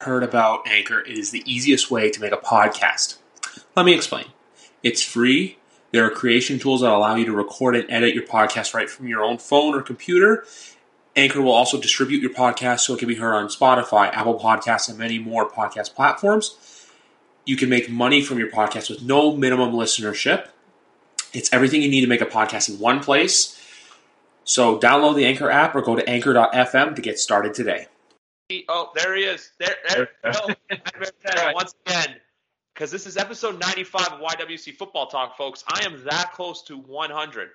heard about Anchor, it is the easiest way to make a podcast. Let me explain. It's free. There are creation tools that allow you to record and edit your podcast right from your own phone or computer. Anchor will also distribute your podcast so it can be heard on Spotify, Apple Podcasts, and many more podcast platforms. You can make money from your podcast with no minimum listenership. It's everything you need to make a podcast in one place. So download the Anchor app or go to anchor.fm to get started today. Oh, there he is. There once again, because this is episode 95 of YWC Football Talk, folks. I am that close to 100.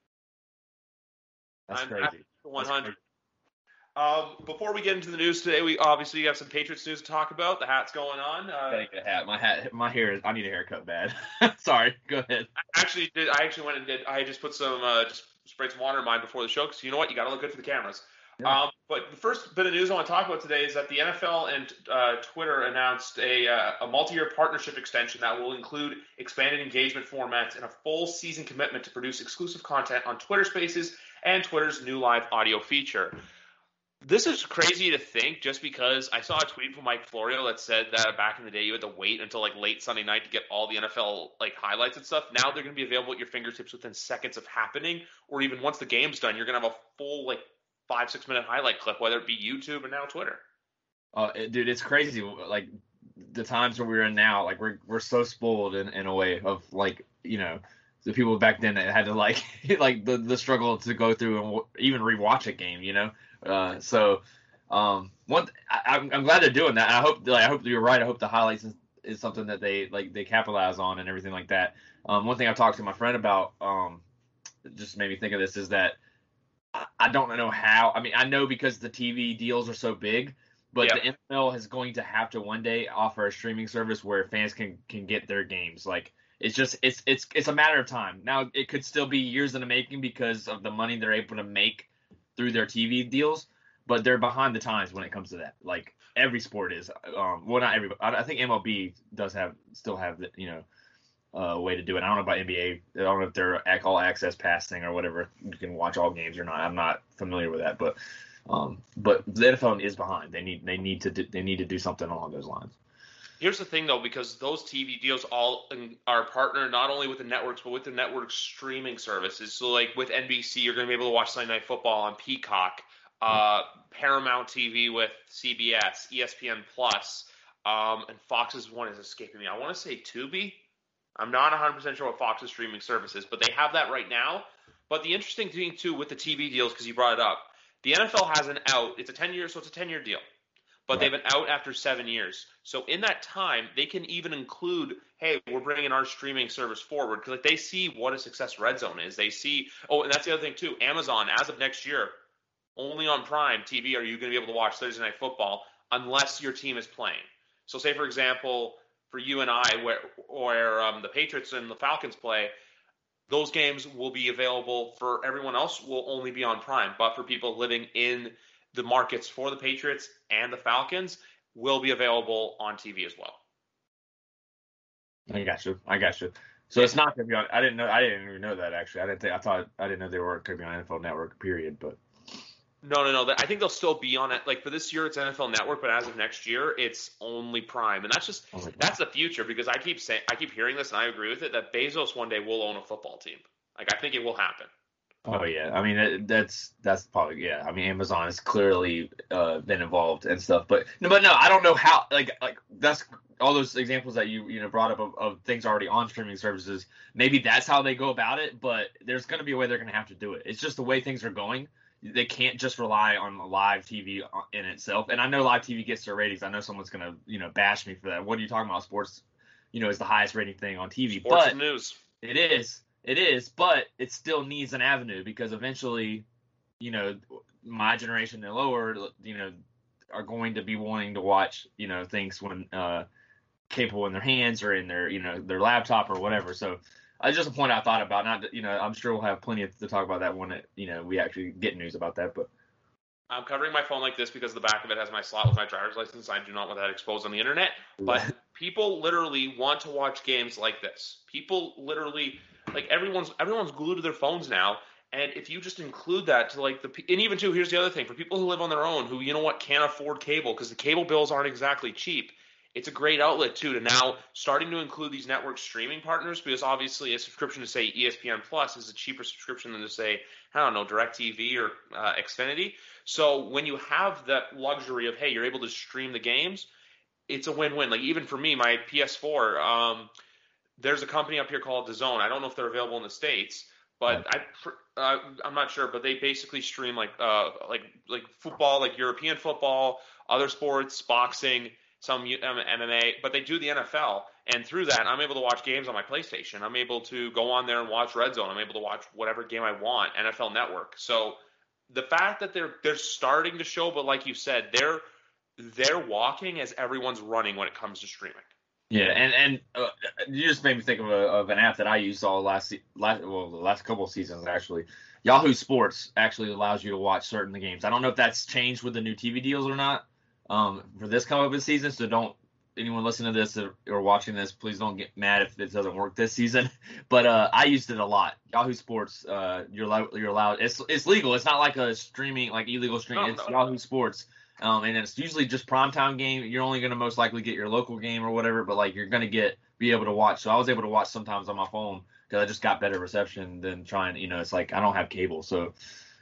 That's crazy. 100. Before we get into the news today, we obviously have some Patriots news to talk about. The hat's going on. Gotta get a hat. My hair is. I need a haircut bad. Sorry. Go ahead. I actually went and did. I just put some just sprayed some water in mine before the show because you know what, you got to look good for the cameras. Yeah. But the first bit of news I want to talk about today is that the NFL and Twitter announced a multi-year partnership extension that will include expanded engagement formats and a full season commitment to produce exclusive content on Twitter Spaces and Twitter's new live audio feature. This is crazy to think just because I saw a tweet from Mike Florio that said that back in the day you had to wait until like late Sunday night to get all the NFL like highlights and stuff. Now they're going to be available at your fingertips within seconds of happening, or even once the game's done, you're going to have a full like 5-6 minute highlight clip, whether it be YouTube or now Twitter. Dude, it's crazy. Like the times where we're in now, like we're so spoiled in a way of like, you know, the people back then that had to like like the struggle to go through and even rewatch a game, you know. I'm glad they're doing that. I hope you're right. I hope the highlights is something that they capitalize on and everything like that. One thing I talked to my friend about just made me think of this is that I don't know how. I mean, I know because the TV deals are so big, but the NFL is going to have to one day offer a streaming service where fans can get their games. Like it's a matter of time. Now it could still be years in the making because of the money they're able to make through their TV deals, but they're behind the times when it comes to that. Like every sport is. Well, not every. I think MLB still have the, you know, way to do it. I don't know about NBA. I don't know if they're all access pass thing or whatever. You can watch all games or not. I'm not familiar with that, but the NFL is behind. They need to do something along those lines. Here's the thing, though, because those TV deals all are partnered not only with the networks, but with the network streaming services. So, like with NBC, you're going to be able to watch Sunday Night Football on Peacock, Paramount TV with CBS, ESPN Plus, and Fox's one is escaping me. I want to say Tubi. I'm not 100% sure what Fox's streaming service is, but they have that right now. But the interesting thing, too, with the TV deals, because you brought it up, the NFL has an out. It's a 10-year deal. But they've been out after 7 years. So in that time, they can even include, hey, we're bringing our streaming service forward. Because like, they see what a success Red Zone is. They see – oh, and that's the other thing, too. Amazon, as of next year, only on Prime TV are you going to be able to watch Thursday Night Football unless your team is playing. So say, for example, for you and I, where the Patriots and the Falcons play, those games will be available. For everyone else will only be on Prime. But for people living in the markets for the Patriots and the Falcons will be available on TV as well. I got you. So it's not going to be on. I didn't even know that actually. I didn't know they were going to be on NFL Network. Period. But no. I think they'll still be on it. Like for this year, it's NFL Network, but as of next year, it's only Prime, and that's the future. Because I keep hearing this, and I agree with it, that Bezos one day will own a football team. Like I think it will happen. Oh yeah, I mean that's probably yeah. I mean Amazon has clearly been involved and stuff, but no, I don't know how. Like that's all those examples that you brought up of things already on streaming services. Maybe that's how they go about it, but there's going to be a way they're going to have to do it. It's just the way things are going. They can't just rely on live TV in itself. And I know live TV gets their ratings. I know someone's going to bash me for that. What are you talking about? Sports, is the highest rating thing on TV. Sports and news. It is, but it still needs an avenue because eventually, my generation and lower, are going to be wanting to watch, things when capable in their hands or in their laptop or whatever. So it's just a point I thought about. Not, I'm sure we'll have plenty to talk about that when we actually get news about that. But I'm covering my phone like this because the back of it has my slot with my driver's license. I do not want that exposed on the internet. But people literally want to watch games like this. People literally. Like everyone's glued to their phones now, And if you just include that to like and even too, here's the other thing for people who live on their own, who can't afford cable because the cable bills aren't exactly cheap. It's a great outlet too to now starting to include these network streaming partners because obviously a subscription to say ESPN Plus is a cheaper subscription than to say I don't know DirecTV or Xfinity. So when you have that luxury of hey, you're able to stream the games, it's a win-win. Like even for me, my PS4, there's a company up here called DAZN. I don't know if they're available in the States, but I'm not sure. But they basically stream like football, like European football, other sports, boxing, some MMA. But they do the NFL, and through that, I'm able to watch games on my PlayStation. I'm able to go on there and watch Red Zone. I'm able to watch whatever game I want, NFL Network. So the fact that they're starting to show, but like you said, they're walking as everyone's running when it comes to streaming. Yeah, and you just made me think of an app that I used all the last couple of seasons actually. Yahoo Sports actually allows you to watch certain games. I don't know if that's changed with the new TV deals or not for this coming season. So don't anyone listen to this or watching this, please don't get mad if it doesn't work this season. But I used it a lot. Yahoo Sports, you're allowed. It's legal. It's not like a streaming like illegal streaming. It's Yahoo Sports. And it's usually just primetime game. You're only going to most likely get your local game or whatever, but like you're going to be able to watch. So I was able to watch sometimes on my phone because I just got better reception than trying. It's like I don't have cable, so.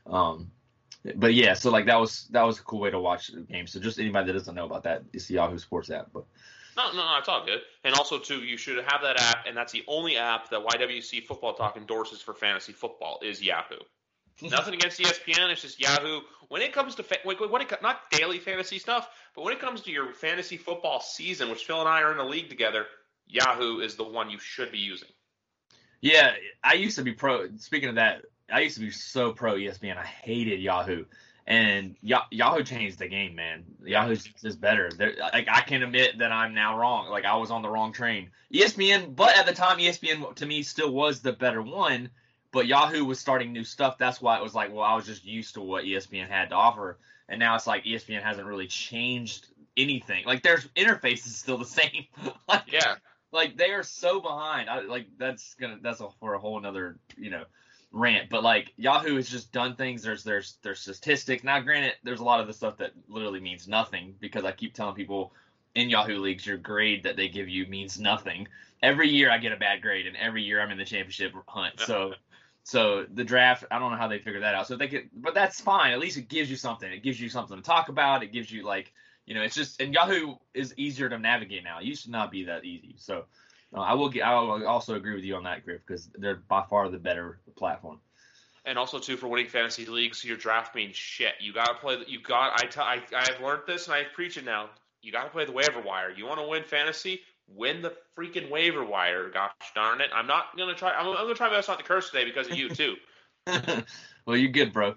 But yeah, so like that was a cool way to watch the game. So just anybody that doesn't know about that, it's the Yahoo Sports app. But no, it's all good. And also too, you should have that app, and that's the only app that YWC Football Talk endorses for fantasy football is Yahoo. Nothing against ESPN. It's just Yahoo. When it comes to not daily fantasy stuff, but when it comes to your fantasy football season, which Phil and I are in a league together, Yahoo is the one you should be using. Yeah, I used to be pro. Speaking of that, I used to be so pro ESPN. I hated Yahoo, and Yahoo changed the game, man. Yahoo's just better. Like I can admit that I'm now wrong. Like I was on the wrong train. ESPN, but at the time, ESPN to me still was the better one. But Yahoo was starting new stuff. That's why it was like, well, I was just used to what ESPN had to offer. And now it's like ESPN hasn't really changed anything. Like their interface is still the same. Like they are so behind. That's for a whole nother, rant. But like Yahoo has just done things. There's statistics. Now granted, there's a lot of the stuff that literally means nothing because I keep telling people in Yahoo leagues, your grade that they give you means nothing. Every year I get a bad grade and every year I'm in the championship hunt. So the draft, I don't know how they figure that out. So but that's fine. At least it gives you something. It gives you something to talk about. It gives you it's just, and Yahoo is easier to navigate now. It used to not be that easy. So I will also agree with you on that, Griff, because they're by far the better platform. And also too, for winning fantasy leagues, your draft means shit. You got to play. I've learned this and I preach it now. You got to play the waiver wire. You want to win fantasy? Win the freaking waiver wire. Gosh darn it. I'm not going to try. I'm going to try my best not to curse today because of you, too. Well, you're good, bro.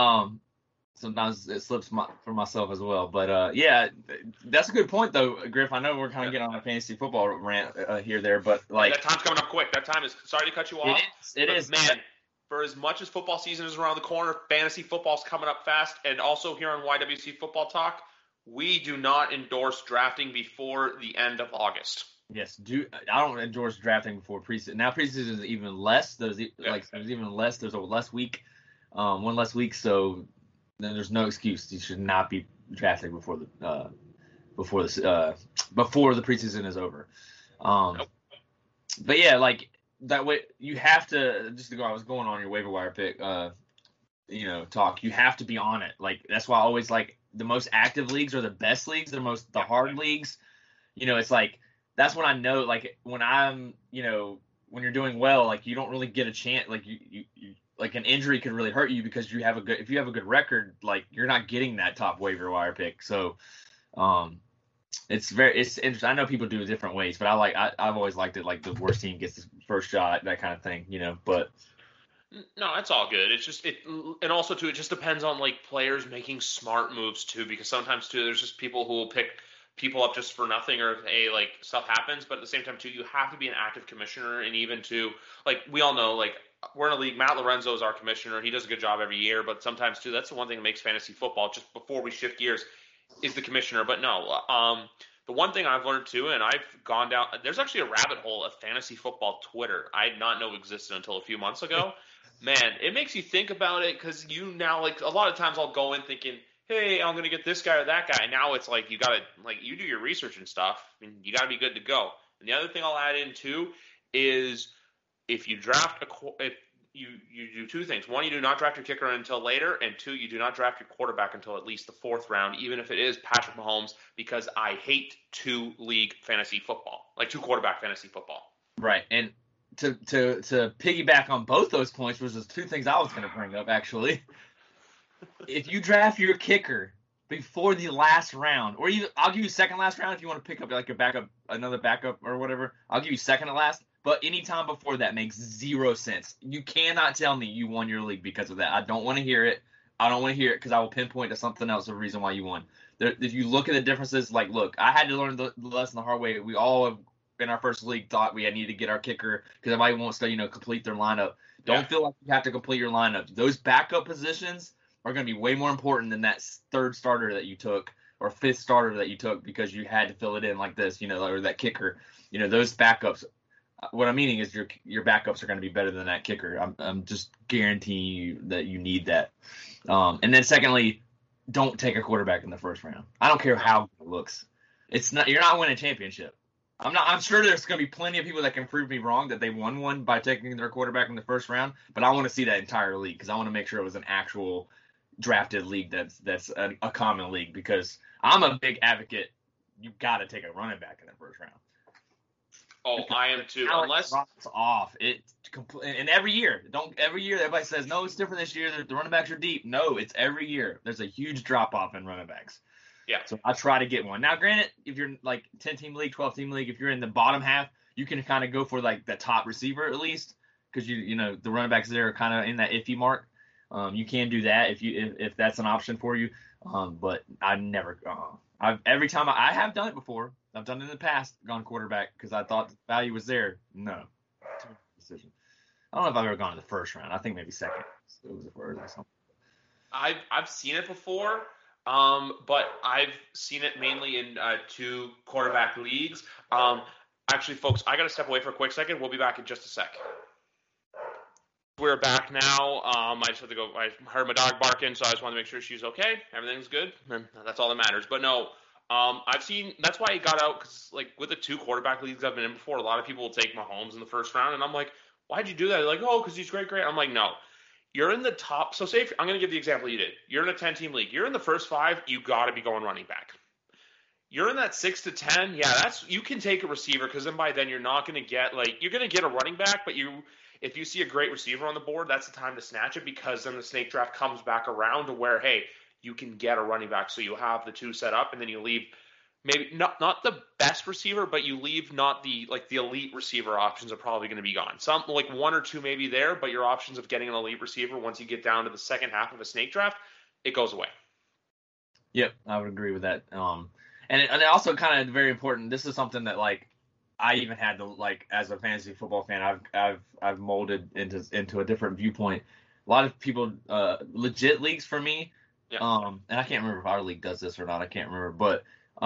Sometimes it slips for myself as well. But, yeah, that's a good point, though, Griff. I know we're kind of getting on a fantasy football rant there, but, like. That time's coming up quick. That time is – sorry to cut you off. It is. Man, for as much as football season is around the corner, fantasy football's coming up fast. And also here on YWC Football Talk, we do not endorse drafting before the end of August. Yes, I don't endorse drafting before preseason. Now preseason is even less. There's even less. There's one less week. So then there's no excuse. You should not be drafting before the preseason is over. Nope. But yeah, like that way you have to just to go. I was going on your waiver wire pick. Talk. You have to be on it. Like that's why I always like. The most active leagues are the best leagues. The hard leagues. It's like that's when I know. Like when I'm, when you're doing well, like you don't really get a chance. Like you like an injury could really hurt you because if you have a good record, like you're not getting that top waiver wire pick. So, it's interesting. I know people do it different ways, but I've always liked it. Like the worst team gets the first shot, that kind of thing. But. No, that's all good. It's just and also too, it just depends on like players making smart moves too, because sometimes too, there's just people who will pick people up just for nothing or like stuff happens. But at the same time too, you have to be an active commissioner, and even to like we all know, like we're in a league. Matt Lorenzo is our commissioner. He does a good job every year, but sometimes too, that's the one thing that makes fantasy football. Just before we shift gears, is the commissioner. But no, the one thing I've learned too, and I've gone down. There's actually a rabbit hole of fantasy football Twitter I did not know existed until a few months ago. Man, it makes you think about it because you now, like, a lot of times I'll go in thinking, hey, I'm going to get this guy or that guy. Now it's like you got to, like, you do your research and stuff, and you got to be good to go. And the other thing I'll add in, too, is if you draft if you do two things. One, you do not draft your kicker until later, and two, you do not draft your quarterback until at least the fourth round, even if it is Patrick Mahomes, because I hate two quarterback fantasy football. Right, and to piggyback on both those points, was two things I was going to bring up actually. If you draft your kicker before the last round, or even I'll give you second last round if you want to pick up like another backup or whatever. I'll give you second to last, but any time before that makes zero sense. You cannot tell me you won your league because of that. I don't want to hear it. I don't want to hear it because I will pinpoint to something else the reason why you won. If you look at the differences, like, look, I had to learn the lesson the hard way. We all have, in our first league, thought we need to get our kicker because everybody wants to, complete their lineup. Don't feel like you have to complete your lineup. Those backup positions are going to be way more important than that third starter that you took or fifth starter that you took because you had to fill it in like this, or that kicker. Those backups. What I'm meaning is your backups are going to be better than that kicker. I'm just guaranteeing you that you need that. And then secondly, don't take a quarterback in the first round. I don't care how it looks. You're not winning a championship. I'm sure there's going to be plenty of people that can prove me wrong that they won one by taking their quarterback in the first round, but I want to see that entire league because I want to make sure it was an actual drafted league that's a common league because I'm a big advocate. You got to take a running back in the first round. Oh, I am too. Unless it's off, and every year everybody says no, it's different this year. The running backs are deep. No, it's every year. There's a huge drop off in running backs. Yeah. So I try to get one. Now, granted, if you're like 10-team league, 12-team league, if you're in the bottom half, you can kind of go for like the top receiver at least because the running backs there are kind of in that iffy mark. You can do that if that's an option for you. But I never. Every time I have done it before. I've done it in the past, gone quarterback because I thought the value was there. No, decision. I don't know if I've ever gone to the first round. I think maybe second. It was the first or something. I've seen it before, but I've seen it mainly in two quarterback leagues. Actually, folks, I got to step away for a quick second. We'll be back in just a sec. We're back now. I just have to go. I heard my dog barking, so I just wanted to make sure she's okay. Everything's good, and that's all that matters. But no. I've seen that's why he got out because like with the two quarterback leagues I've been in before, a lot of people will take Mahomes in the first round, and I'm like, why'd you do that? They're like, oh, because he's great. I'm like, no, you're in the top. So say I'm going to give the example you did. You're in a 10-team league. You're in the first 5. You got to be going running back. You're in that 6 to 10. Yeah, you can take a receiver because then by then you're not going to get you're going to get a running back, but if you see a great receiver on the board, that's the time to snatch it because then the snake draft comes back around to where hey. You can get a running back, so you have the two set up, and then you leave maybe not the best receiver, but you leave not the elite receiver options are probably going to be gone. Some like one or two maybe there, but your options of getting an elite receiver once you get down to the second half of a snake draft, it goes away. Yep, I would agree with that. And also kind of very important. This is something that I even had to as a fantasy football fan, I've molded into a different viewpoint. A lot of people legit leagues for me. Yeah. And I can't remember if our league does this or not. I can't remember, but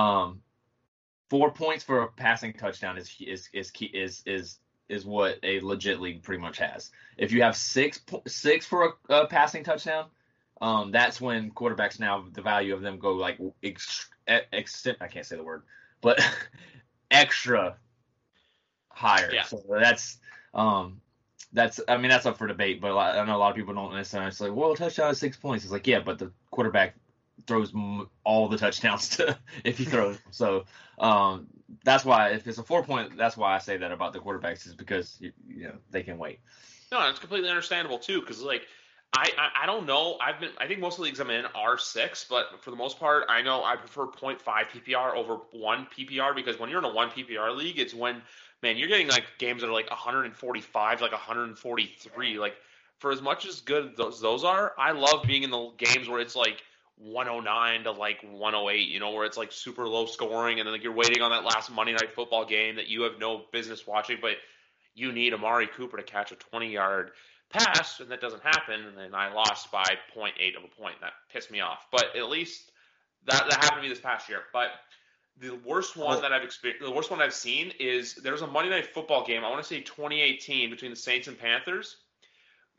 4 points for a passing touchdown is what a legit league pretty much has. If you have six for a passing touchdown, that's when quarterbacks now the value of them go I can't say the word, but extra higher. Yeah. So that's up for debate, but I know a lot of people don't necessarily. It's like, well, touchdown is 6 points. It's like, yeah, but the quarterback throws all the touchdowns if he throws. So that's why if it's a 4 point, that's why I say that about the quarterbacks is because they can wait. No, it's completely understandable too, because I don't know. I think most of the leagues I'm in are 6, but for the most part, I know I prefer 0.5 PPR over 1 PPR because when you're in a 1 PPR league, it's when you're getting games that are 145, 143. For as much as good those are, I love being in the games where it's 109 to 108, where it's super low scoring and then you're waiting on that last Monday Night Football game that you have no business watching, but you need Amari Cooper to catch a 20-yard pass, and that doesn't happen, and then I lost by 0.8 of a point. That pissed me off, but at least that happened to me this past year. But the worst one that I've seen is there's a Monday Night Football game. I want to say 2018 between the Saints and Panthers.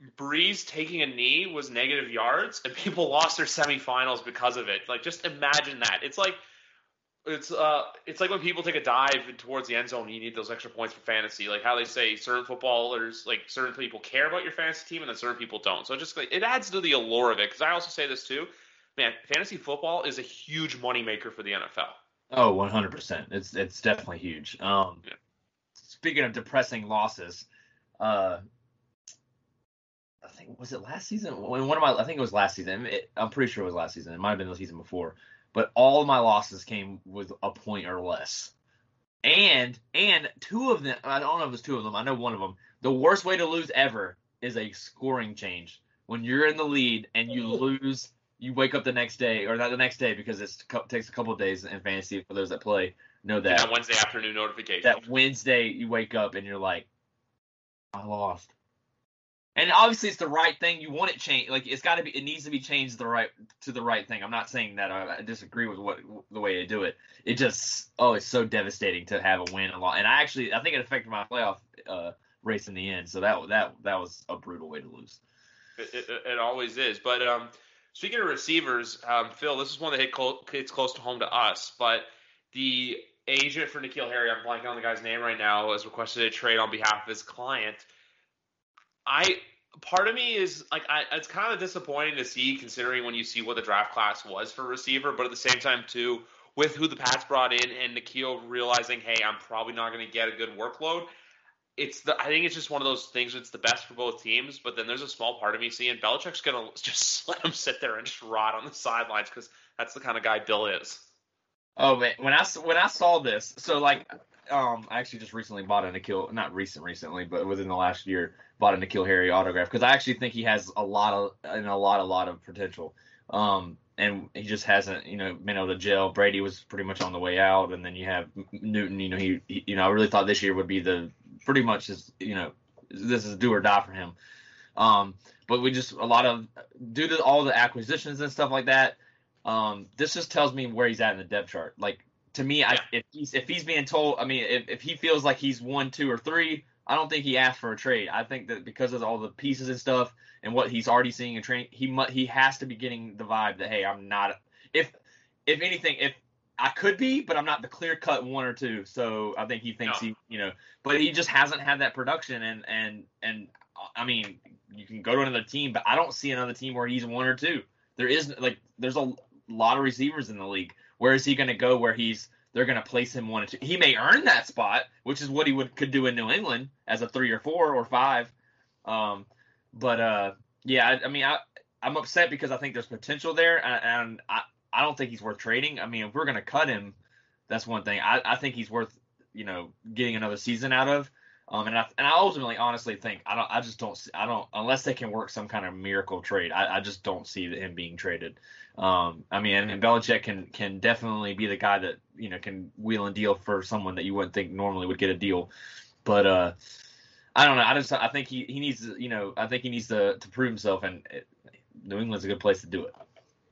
Breeze taking a knee was negative yards, and people lost their semifinals because of it. Like, just imagine that. It's like when people take a dive towards the end zone, you need those extra points for fantasy. Like how they say certain footballers, like certain people care about your fantasy team, and then certain people don't. So just it adds to the allure of it. Because I also say this too, man, fantasy football is a huge moneymaker for the NFL. Oh, 100%. It's definitely huge. Speaking of depressing losses, I think was it last season? I think it was last season. I'm pretty sure it was last season. It might have been the season before. But all of my losses came with a point or less. And two of them, I don't know if it's two of them. I know one of them. The worst way to lose ever is a scoring change. When you're in the lead and you lose, you wake up the next day, or not the next day because it takes a couple of days in fantasy for those that play know that. That Wednesday afternoon notification. That Wednesday you wake up and you're like, I lost. And obviously it's the right thing. You want it changed. Like it needs to be changed to the right thing. I'm not saying that I disagree with the way they do it. It just it's so devastating to have a win a lot. And I think it affected my playoff race in the end. So that was a brutal way to lose. It always is. But speaking of receivers, Phil, this is one that hits close to home to us. But the agent for N'Keal Harry, I'm blanking on the guy's name right now, has requested a trade on behalf of his client. Part of me is like, it's kind of disappointing to see, considering when you see what the draft class was for receiver, but at the same time too, with who the Pats brought in and N'Keal realizing, hey, I'm probably not going to get a good workload. I think it's just one of those things. It's the best for both teams, but then there's a small part of me seeing Belichick's going to just let him sit there and just rot on the sidelines because that's the kind of guy Bill is. Oh man, when I saw this, so like, I actually just recently bought a N'Keal, not recently, but within the last year, bought a N'Keal Harry autograph because I actually think he has a lot of potential. And he just hasn't, been able to gel. Brady was pretty much on the way out, and then you have Newton. He I really thought this year would be pretty much this is do or die for him. But we just due to all the acquisitions and stuff like that. This just tells me where he's at in the depth chart. Like, to me, if he's being told, if he feels like he's 1, 2, or 3, I don't think he asked for a trade. I think that because of all the pieces and stuff and what he's already seeing in training, he has to be getting the vibe that, hey, I'm not. If anything, if I could be, but I'm not the clear cut 1 or 2. So I think he thinks but he just hasn't had that production. And you can go to another team, but I don't see another team where he's 1 or 2. There's a lot of receivers in the league. Where is he going to go where they're going to place him 1 or 2? He may earn that spot, which is what he could do in New England as a 3 or 4 or 5. I'm upset because I think there's potential there, and I don't think he's worth trading. If we're going to cut him, that's one thing. I think he's worth getting another season out of. And I ultimately, honestly think I don't unless they can work some kind of miracle trade. I just don't see him being traded. And Belichick can definitely be the guy that can wheel and deal for someone that you wouldn't think normally would get a deal. But I don't know. I think he needs to prove himself, and New England's a good place to do it.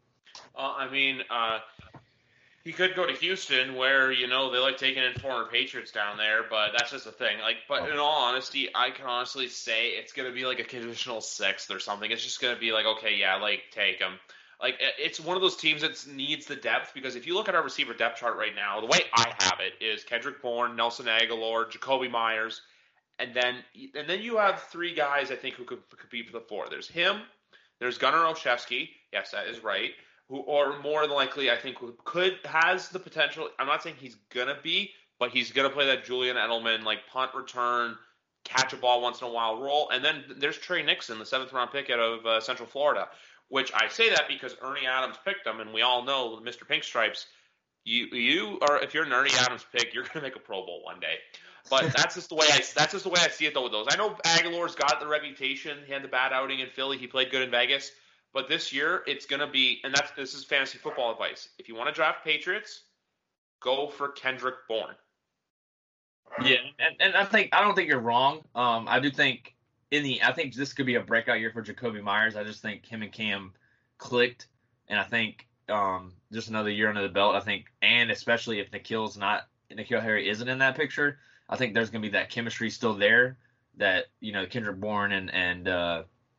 He could go to Houston where, they like taking in former Patriots down there, but that's just a thing. In all honesty, I can honestly say it's going to be like a conditional 6th or something. It's just going to be like, okay, yeah, take him. It's one of those teams that needs the depth, because if you look at our receiver depth chart right now, the way I have it is Kendrick Bourne, Nelson Aguilar, Jacoby Myers, and then you have 3 guys I think who could compete for the 4. There's him, there's Gunnar Olszewski, yes, that is right, or more than likely, I think has the potential. I'm not saying he's gonna be, but he's gonna play that Julian Edelman punt return, catch a ball once in a while role. And then there's Trey Nixon, the 7th round pick out of Central Florida, which I say that because Ernie Adams picked him, and we all know Mr. Pink Stripes. If you're an Ernie Adams pick, you're gonna make a Pro Bowl one day. But that's just the way I see it though with those. I know Aguilar's got the reputation. He had the bad outing in Philly. He played good in Vegas. But this year, it's going to be, and this is fantasy football advice. If you want to draft Patriots, go for Kendrick Bourne. Yeah, and I don't think you're wrong. I do think I think this could be a breakout year for Jacoby Myers. I just think him and Cam clicked, and I think just another year under the belt. I think, and especially if N'Keal Harry isn't in that picture, I think there's going to be that chemistry still there that Kendrick Bourne and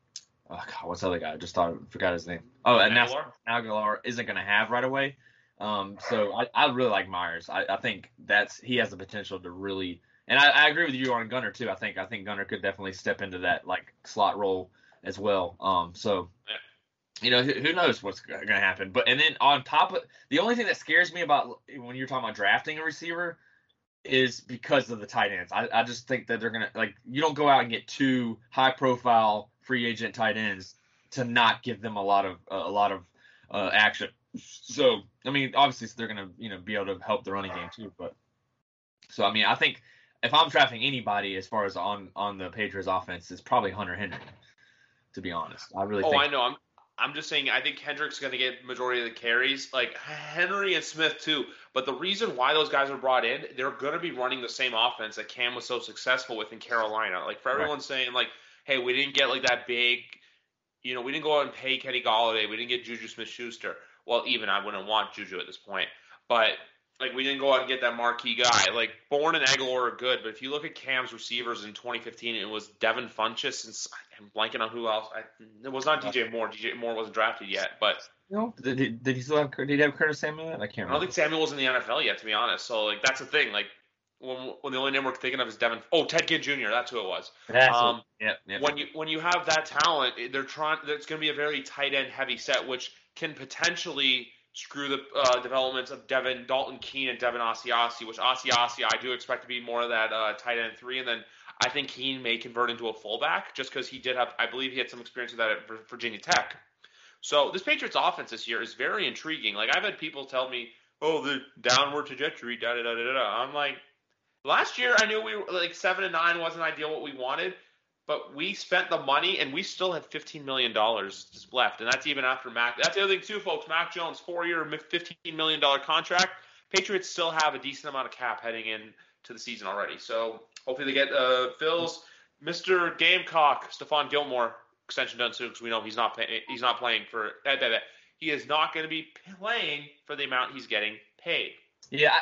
oh God, what's the other guy? I just forgot his name. Oh, and now Aguilar isn't going to have right away. So I really like Myers. I think he has the potential to really, and I agree with you on Gunner too. I think Gunner could definitely step into that like slot role as well. So. Yeah. You know, who knows what's going to happen. But and then on top of the only thing that scares me about when you're talking about drafting a receiver is because of the tight ends. I just think that they're going to you don't go out and get 2 high profile free agent tight ends to not give them a lot of action. So I mean, obviously they're going to be able to help the running game too. But so I mean, I think if I'm drafting anybody as far as on the Patriots offense, it's probably Hunter Henry. To be honest, I really. I know. I'm just saying, I think Hendrick's going to get majority of the carries, like Henry and Smith too. But the reason why those guys were brought in, they're going to be running the same offense that Cam was so successful with in Carolina. Like for everyone saying, like, hey, we didn't get like that big, we didn't go out and pay Kenny Golladay, we didn't get Juju Smith-Schuster. Well, even I wouldn't want Juju at this point, but like we didn't go out and get that marquee guy. Like Bourne and Aguilar are good, but if you look at Cam's receivers in 2015, it was Devin Funchess and I'm blanking on who else. It was not DJ Moore. DJ Moore wasn't drafted yet, but did he still have? Did he have Curtis Samuel? I can't remember. I don't think Samuel was in the NFL yet, to be honest. So like that's the thing. Like when the only name we're thinking of is Ted Ginn Jr. That's who it was. When you have that talent, there's going to be a very tight end heavy set, which can potentially screw the developments of Dalton Keene and Devin Asiasi, which Asiasi I do expect to be more of that tight end 3, and then I think Keene may convert into a fullback just because I believe he had some experience with that at Virginia Tech. So this Patriots offense this year is very intriguing. Like I've had people tell me, oh, the downward trajectory, I'm like, last year I knew we were like 7-9 wasn't ideal what we wanted, but we spent the money and we still had $15 million left, and that's even after Mac. That's the other thing too, folks. Mac Jones, 4-year, $15 million contract. Patriots still have a decent amount of cap heading into the season already. So hopefully they get Phil's Mr. Gamecock, Stephon Gilmore extension done soon because we know he's not playing for that. He is not going to be playing for the amount he's getting paid. Yeah,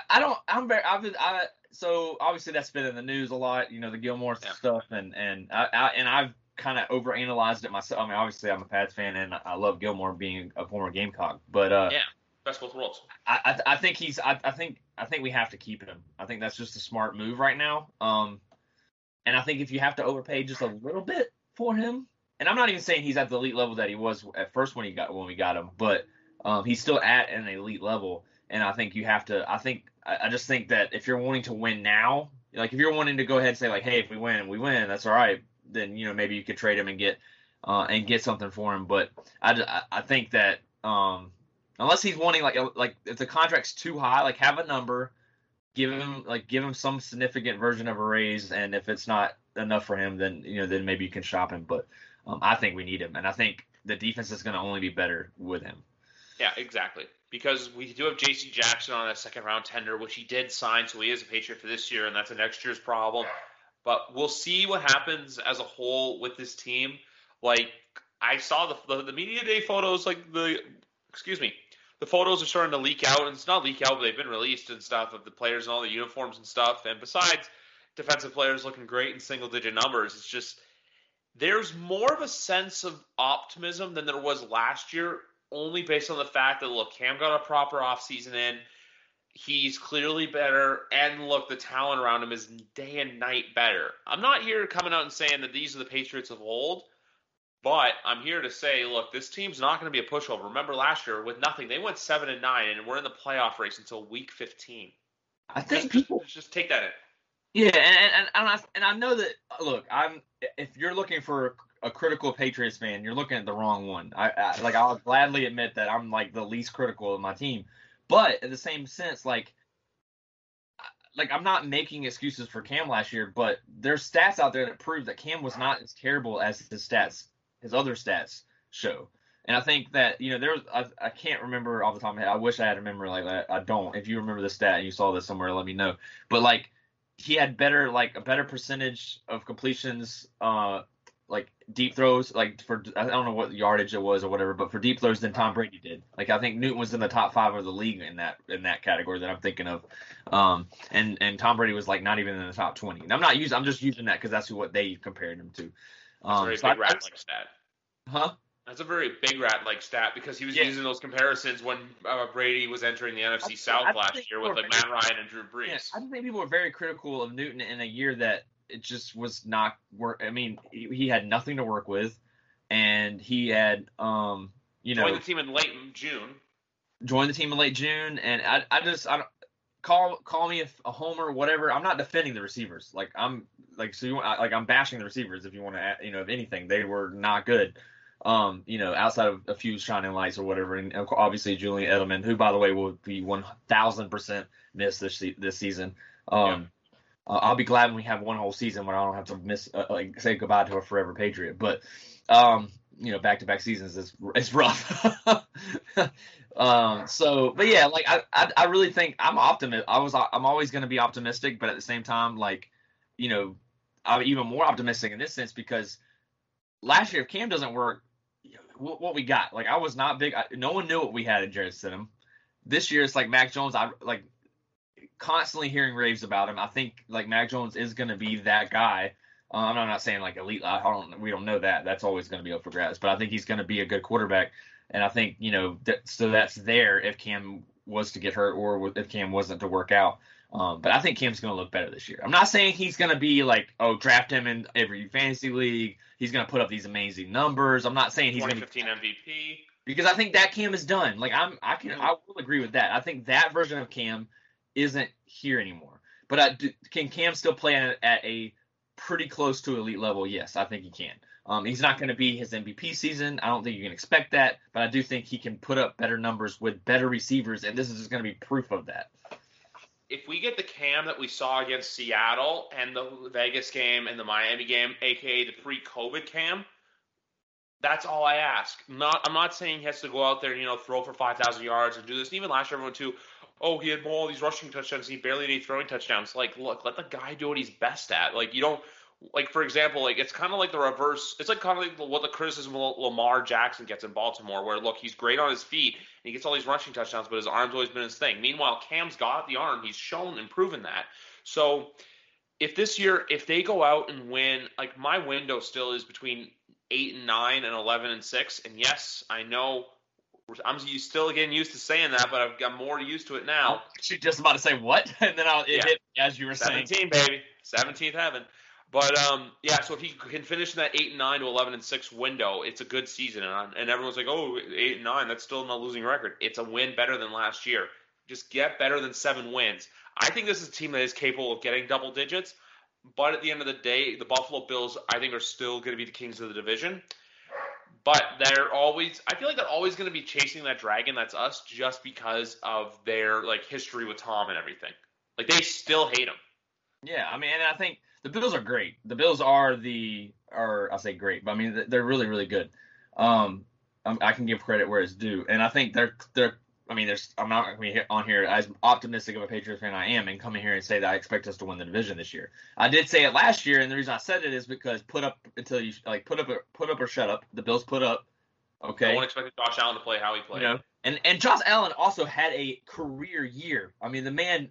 so obviously that's been in the news a lot, the Gilmore stuff, and I've kind of overanalyzed it myself. I mean, obviously I'm a Pats fan and I love Gilmore being a former Gamecock, but best of both worlds. I think I think we have to keep him. I think that's just a smart move right now. And I think if you have to overpay just a little bit for him, and I'm not even saying he's at the elite level that he was at first when we got him, but he's still at an elite level. And I think you have to. I just think that if you're wanting to win now, like if you're wanting to go ahead and say like, hey, if we win, that's all right. Then maybe you could trade him and get something for him. But I think that unless he's wanting like if the contract's too high, like have a number, give him some significant version of a raise, and if it's not enough for him, then then maybe you can shop him. But I think we need him, and I think the defense is going to only be better with him. Yeah, exactly. Because we do have J.C. Jackson on a second-round tender, which he did sign, so he is a Patriot for this year, and that's a next year's problem. But we'll see what happens as a whole with this team. Like, I saw the media day photos, the photos are starting to leak out, and it's not leak out, but they've been released and stuff of the players and all the uniforms and stuff. And besides defensive players looking great in single-digit numbers, it's just there's more of a sense of optimism than there was last year, only based on the fact that, look, Cam got a proper offseason in. He's clearly better. And, look, the talent around him is day and night better. I'm not here coming out and saying that these are the Patriots of old, but I'm here to say, look, this team's not going to be a pushover. Remember last year, with nothing, they went 7-9, and we're in the playoff race until week 15. I think just take that in. Yeah, and I know that, look, if you're looking for a critical Patriots fan, you're looking at the wrong one. I'll gladly admit that I'm like the least critical of my team, but in the same sense, like I'm not making excuses for Cam last year, but there's stats out there that prove that Cam was not as terrible as his other stats show. And I think that I can't remember off the top of my head. I wish I had a memory like that. I don't. If you remember the stat and you saw this somewhere, let me know. But he had a better percentage of completions, deep throws, I don't know what yardage it was or whatever, but for deep throws than Tom Brady did. I think Newton was in the top 5 of the league in that category that I'm thinking of. And Tom Brady was not even in the top 20. And I'm just using that because that's what they compared him to. That's a very big rattling stat. Huh? That's a very big rat like stat because he was using those comparisons when Brady was entering the NFC South last year with like Matt Ryan and Drew Brees. Yeah, I think people were very critical of Newton in a year that it just was not work. I mean, he had nothing to work with, and he had joined the team in late June. Joined the team in late June, and I don't call me a homer, whatever. I'm not defending the receivers. Like I'm bashing the receivers. If you want to, if anything, they were not good. Outside of a few shining lights or whatever, and obviously Julian Edelman, who by the way will be 1,000% missed this season. I'll be glad when we have one whole season where I don't have to say goodbye to a forever Patriot. But back-to-back seasons is rough. But yeah, like I really think I'm optimist. I'm always going to be optimistic, but at the same time, I'm even more optimistic in this sense because last year if Cam doesn't work, what we got? Like I was not big. No one knew what we had in Jarrett Stidham. This year it's like Mac Jones. I like constantly hearing raves about him. I think like Mac Jones is going to be that guy. I'm not saying like elite. We don't know that. That's always going to be up for grabs. But I think he's going to be a good quarterback. And I think so that's there if Cam was to get hurt or if Cam wasn't to work out. But I think Cam's going to look better this year. I'm not saying he's going to be like, draft him in every fantasy league. He's going to put up these amazing numbers. I'm not saying he's going to 2015 MVP because I think that Cam is done. Like I will agree with that. I think that version of Cam isn't here anymore. But can Cam still play at a pretty close to elite level? Yes, I think he can. He's not going to be his MVP season. I don't think you can expect that. But I do think he can put up better numbers with better receivers, and this is just going to be proof of that. If we get the Cam that we saw against Seattle and the Vegas game and the Miami game, a.k.a. the pre-COVID Cam, that's all I ask. I'm not saying he has to go out there and, throw for 5,000 yards and do this. And even last year, everyone too, he had all these rushing touchdowns. He barely had any throwing touchdowns. Like, look, let the guy do what he's best at. Like, you don't – like, for example, like it's kind of like the reverse. It's like kind of like what the criticism of Lamar Jackson gets in Baltimore where, look, he's great on his feet and he gets all these rushing touchdowns, but his arm's always been his thing. Meanwhile, Cam's got the arm. He's shown and proven that. So if this year, if they go out and win, like my window still is between 8-9 and 11-6. And yes, I know I'm still getting used to saying that, but I've got more used to it now. You're just about to say what? And then hit as you were 17, saying. 17, baby. 17th heaven. But, so if he can finish in that 8-9 to 11-6 window, it's a good season. And everyone's like, 8-9, that's still not a losing record. It's a win better than last year. Just get better than 7 wins. I think this is a team that is capable of getting double digits. But at the end of the day, the Buffalo Bills, I think, are still going to be the kings of the division. But I feel like they're always going to be chasing that dragon that's us just because of their, history with Tom and everything. Like, they still hate him. Yeah, I mean, and I think the Bills are great. The Bills are I say great, but I mean, they're really, really good. I can give credit where it's due. And I think I'm not going to be on here as optimistic of a Patriots fan I am and come in here and say that I expect us to win the division this year. I did say it last year, and the reason I said it is because put up or shut up. The Bills put up. Okay. No one expected Josh Allen to play how he played. And Josh Allen also had a career year. I mean, the man.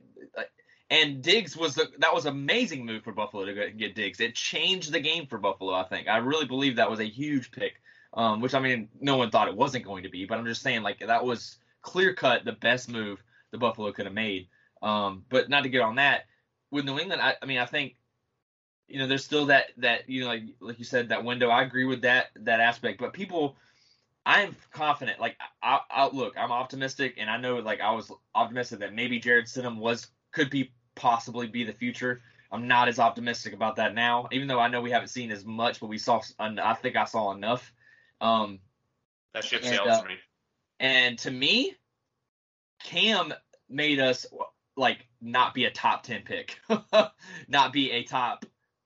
And Diggs that was an amazing move for Buffalo to get Diggs. It changed the game for Buffalo. I think I really believe that was a huge pick. Which I mean, no one thought it wasn't going to be, but I'm just saying that was clear cut the best move the Buffalo could have made. But not to get on that with New England. I think there's still that like you said, that window. I agree with that aspect, but I'm confident. Like I'm optimistic, and I know I was optimistic that maybe Jarrett Stidham could possibly be the future. I'm not as optimistic about that now, even though I know we haven't seen as much, but I think I saw enough. That ship sailed for me. And to me, Cam made us not be a top 10 pick, not be a top,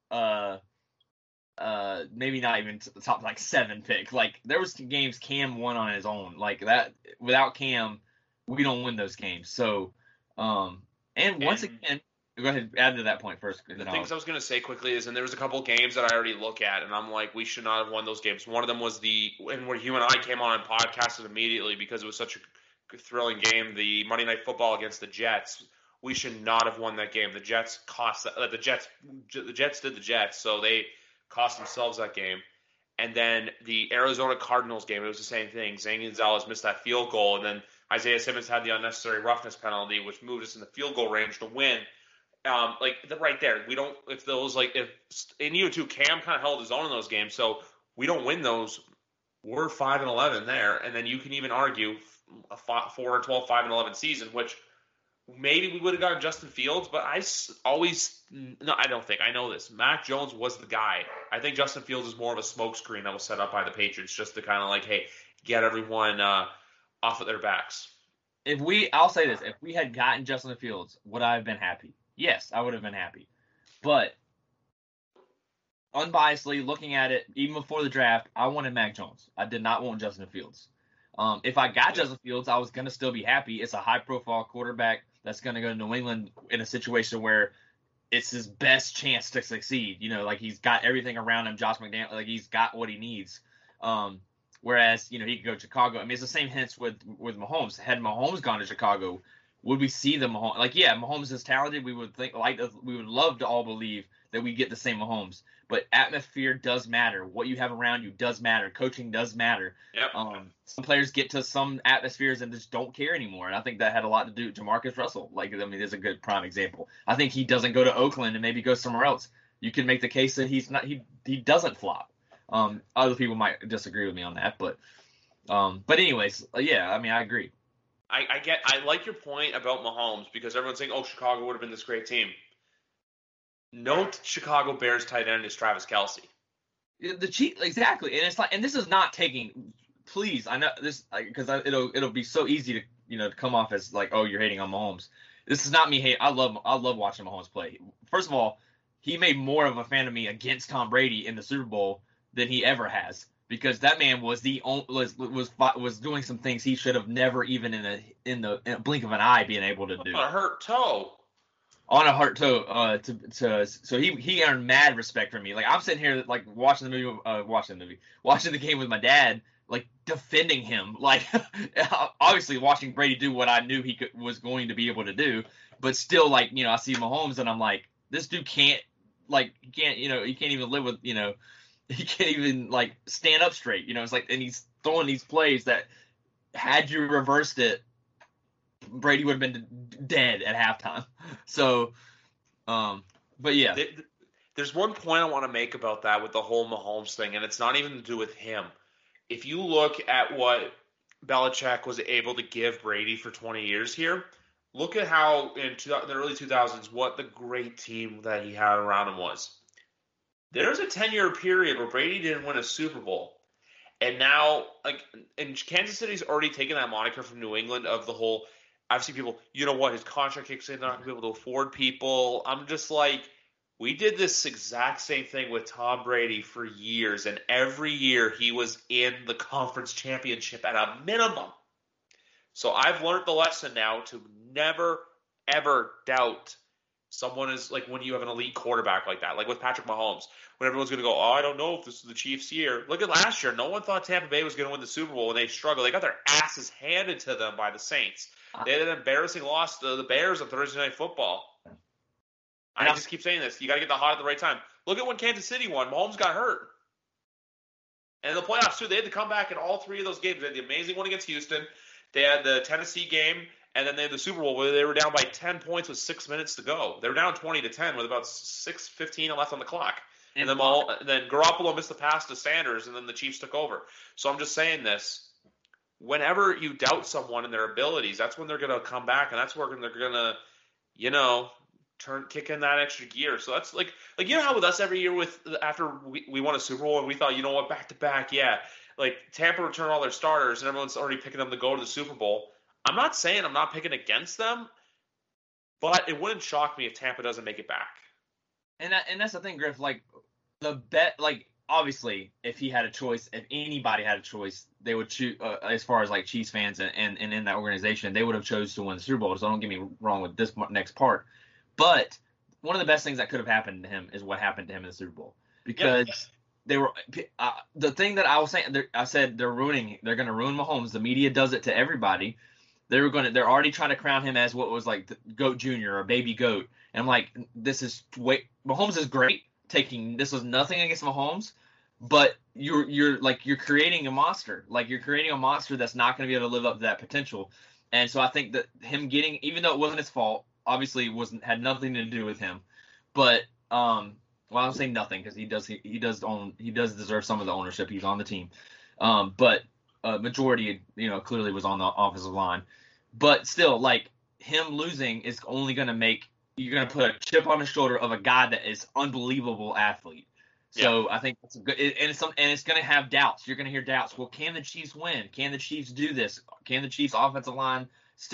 maybe not even top 7 pick. There was games Cam won on his own. That without Cam, we don't win those games. So, once again, go ahead, add to that point first. The things I was going to say quickly is, and there was a couple games that I already look at, and I'm like, we should not have won those games. One of them was where you and I came on and podcasted immediately because it was such a thrilling game, the Monday Night Football against the Jets. We should not have won that game. The Jets did the Jets, so they cost themselves that game. And then the Arizona Cardinals game, it was the same thing. Zane Gonzalez missed that field goal, and then Isaiah Simmons had the unnecessary roughness penalty, which moved us in the field goal range to win. Right there, we don't. If those and you too, Cam kind of held his own in those games, so we don't win those. We're 5-11 there, and then you can even argue a 4-12, 5-11 season, which maybe we would have gotten Justin Fields, but I don't think. I know this. Mac Jones was the guy. I think Justin Fields is more of a smokescreen that was set up by the Patriots just to kind of hey, get everyone off of their backs. I'll say this, if we had gotten Justin Fields, would I have been happy? Yes, I would have been happy. But unbiasedly looking at it, even before the draft, I wanted Mac Jones. I did not want Justin Fields. If I got Justin Fields, I was going to still be happy. It's a high-profile quarterback that's going to go to New England in a situation where it's his best chance to succeed. He's got everything around him. Josh McDaniels, he's got what he needs. Whereas, he could go to Chicago. I mean, it's the same hints with Mahomes. Had Mahomes gone to Chicago, would we see the Mahomes? Mahomes is talented. We would we would love to all believe that we get the same Mahomes. But atmosphere does matter. What you have around you does matter. Coaching does matter. Yep. Some players get to some atmospheres and just don't care anymore. And I think that had a lot to do with Jamarcus Russell. There's a good prime example. I think he doesn't go to Oakland and maybe go somewhere else. You can make the case that he doesn't flop. Other people might disagree with me on that, but anyways, I agree. I like your point about Mahomes because everyone's saying, oh, Chicago would have been this great team. Note Chicago Bears tight end is Travis Kelce. Exactly, and this is not taking. Please, I know this because it'll be so easy to come off as oh, you're hating on Mahomes. This is not me hating. I love watching Mahomes play. First of all, he made more of a fan of me against Tom Brady in the Super Bowl than he ever has because that man was doing some things he should have never even in a blink of an eye been able to do. On a hurt toe. On a hurt toe, so he earned mad respect from me. I'm sitting here watching the game with my dad, defending him, obviously watching Brady do what I knew he was going to be able to do, but still, I see Mahomes and I'm like, this dude can't, he can't even live with, he can't even stand up straight, it's and he's throwing these plays that had you reversed it, Brady would have been dead at halftime. So, but yeah. There's one point I want to make about that with the whole Mahomes thing, and it's not even to do with him. If you look at what Belichick was able to give Brady for 20 years here, look at how in the early 2000s, what the great team that he had around him was. There's a 10-year period where Brady didn't win a Super Bowl. And now, and Kansas City's already taken that moniker from New England of the whole – I've seen people, his contract kicks in, they're not going to be able to afford people. I'm just we did this exact same thing with Tom Brady for years, and every year he was in the conference championship at a minimum. So I've learned the lesson now to never, ever doubt someone is when you have an elite quarterback like that, with Patrick Mahomes, when everyone's going to go, oh, I don't know if this is the Chiefs' year. Look at last year. No one thought Tampa Bay was going to win the Super Bowl, and they struggled. They got their asses handed to them by the Saints. They had an embarrassing loss to the Bears on Thursday Night Football. I just keep saying this. You got to get the hot at the right time. Look at when Kansas City won. Mahomes got hurt. And in the playoffs, too, they had to come back in all three of those games. They had the amazing one against Houston. They had the Tennessee game. And then they had the Super Bowl where they were down by 10 points with 6 minutes to go. They were down 20-10 with about 6:15 left on the clock. And then Garoppolo missed the pass to Sanders, and then the Chiefs took over. So I'm just saying this. Whenever you doubt someone and their abilities, that's when they're going to come back, and that's where they're going to, kick in that extra gear. So that's how with us every year after we won a Super Bowl and we thought, back to back, yeah. Tampa returned all their starters, and everyone's already picking them to go to the Super Bowl. I'm not saying I'm not picking against them, but it wouldn't shock me if Tampa doesn't make it back. And that's the thing, Griff. Obviously, if he had a choice, if anybody had a choice, they would choose. As far as Chiefs fans and in that organization, they would have chose to win the Super Bowl. So don't get me wrong with this next part. But one of the best things that could have happened to him is what happened to him in the Super Bowl because they were the thing that I was saying. I said they're going to ruin Mahomes. The media does it to everybody. They're already trying to crown him as what was the GOAT Junior or Baby GOAT. And I'm Mahomes is great. This was nothing against Mahomes, but you're creating a monster. Like you're creating a monster that's not going to be able to live up to that potential. And so I think that him getting, even though it wasn't his fault, obviously had nothing to do with him. But well, I don't say nothing because he does deserve some of the ownership. He's on the team. But majority, clearly was on the offensive line. But still, like him losing is only going to make you're going to put a chip on the shoulder of a guy that is unbelievable athlete. So I think that's a good, and it's going to have doubts. You're going to hear doubts. Well, can the Chiefs win? Can the Chiefs do this? Can the Chiefs offensive line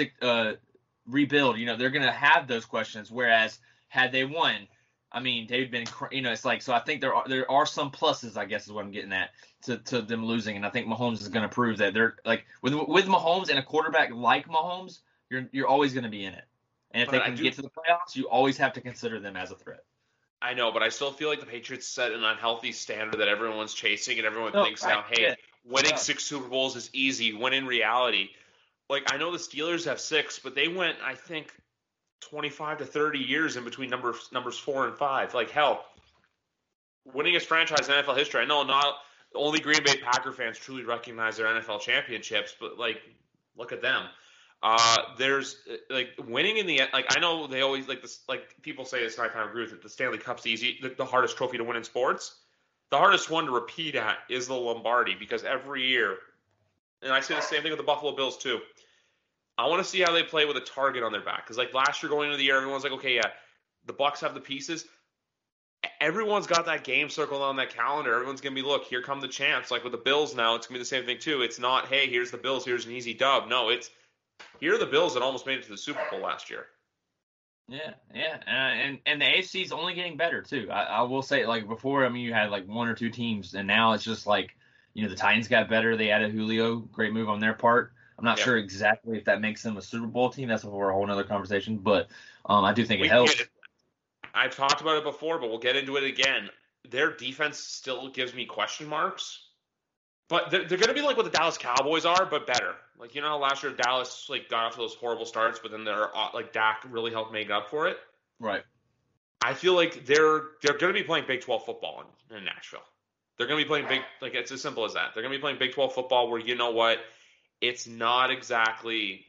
rebuild? They're going to have those questions. Whereas had they won, I mean, they've been, it's like, so I think there are some pluses, I guess is what I'm getting at to them losing. And I think Mahomes is going to prove that they're like with Mahomes and a quarterback like Mahomes, you're always going to be in it. And if they can get to the playoffs, you always have to consider them as a threat. I know, but I still feel like the Patriots set an unhealthy standard that everyone's chasing, and everyone thinks now, hey, winning 6 Super Bowls is easy, when in reality, like I know the Steelers have 6, but they went, I think, 25 to 30 years in between numbers 4 and 5. Like, hell, winningest franchise in NFL history. I know not only Green Bay Packer fans truly recognize their NFL championships, but, like, look at them. There's like winning in the end. Like I know they always like this. Like people say this, and I kind of agree with it. The Stanley Cup's easy, the hardest trophy to win in sports. The hardest one to repeat at is the Lombardi because every year, and I say the same thing with the Buffalo Bills too. I want to see how they play with a target on their back because like last year going into the year, everyone's like, okay, yeah, the Bucks have the pieces. Everyone's got that game circled on that calendar. Everyone's gonna be, look, here come the champs. Like with the Bills now, it's gonna be the same thing too. It's not, hey, here's the Bills, here's an easy dub. No, it's here are the Bills that almost made it to the Super Bowl last year. Yeah, and the AFC's only getting better too. I will say, like before, I mean, you had like 1 or 2 teams, and now it's just like, the Titans got better. They added Julio, great move on their part. I'm not sure exactly if that makes them a Super Bowl team. That's for a whole other conversation, but I do think it helps. I've talked about it before, but we'll get into it again. Their defense still gives me question marks. But they're going to be like what the Dallas Cowboys are, but better. Like, how last year Dallas like got off to those horrible starts, but then they're like Dak really helped make up for it. Right. I feel like they're going to be playing Big 12 football in Nashville. They're going to be playing like it's as simple as that. They're going to be playing Big 12 football where it's not exactly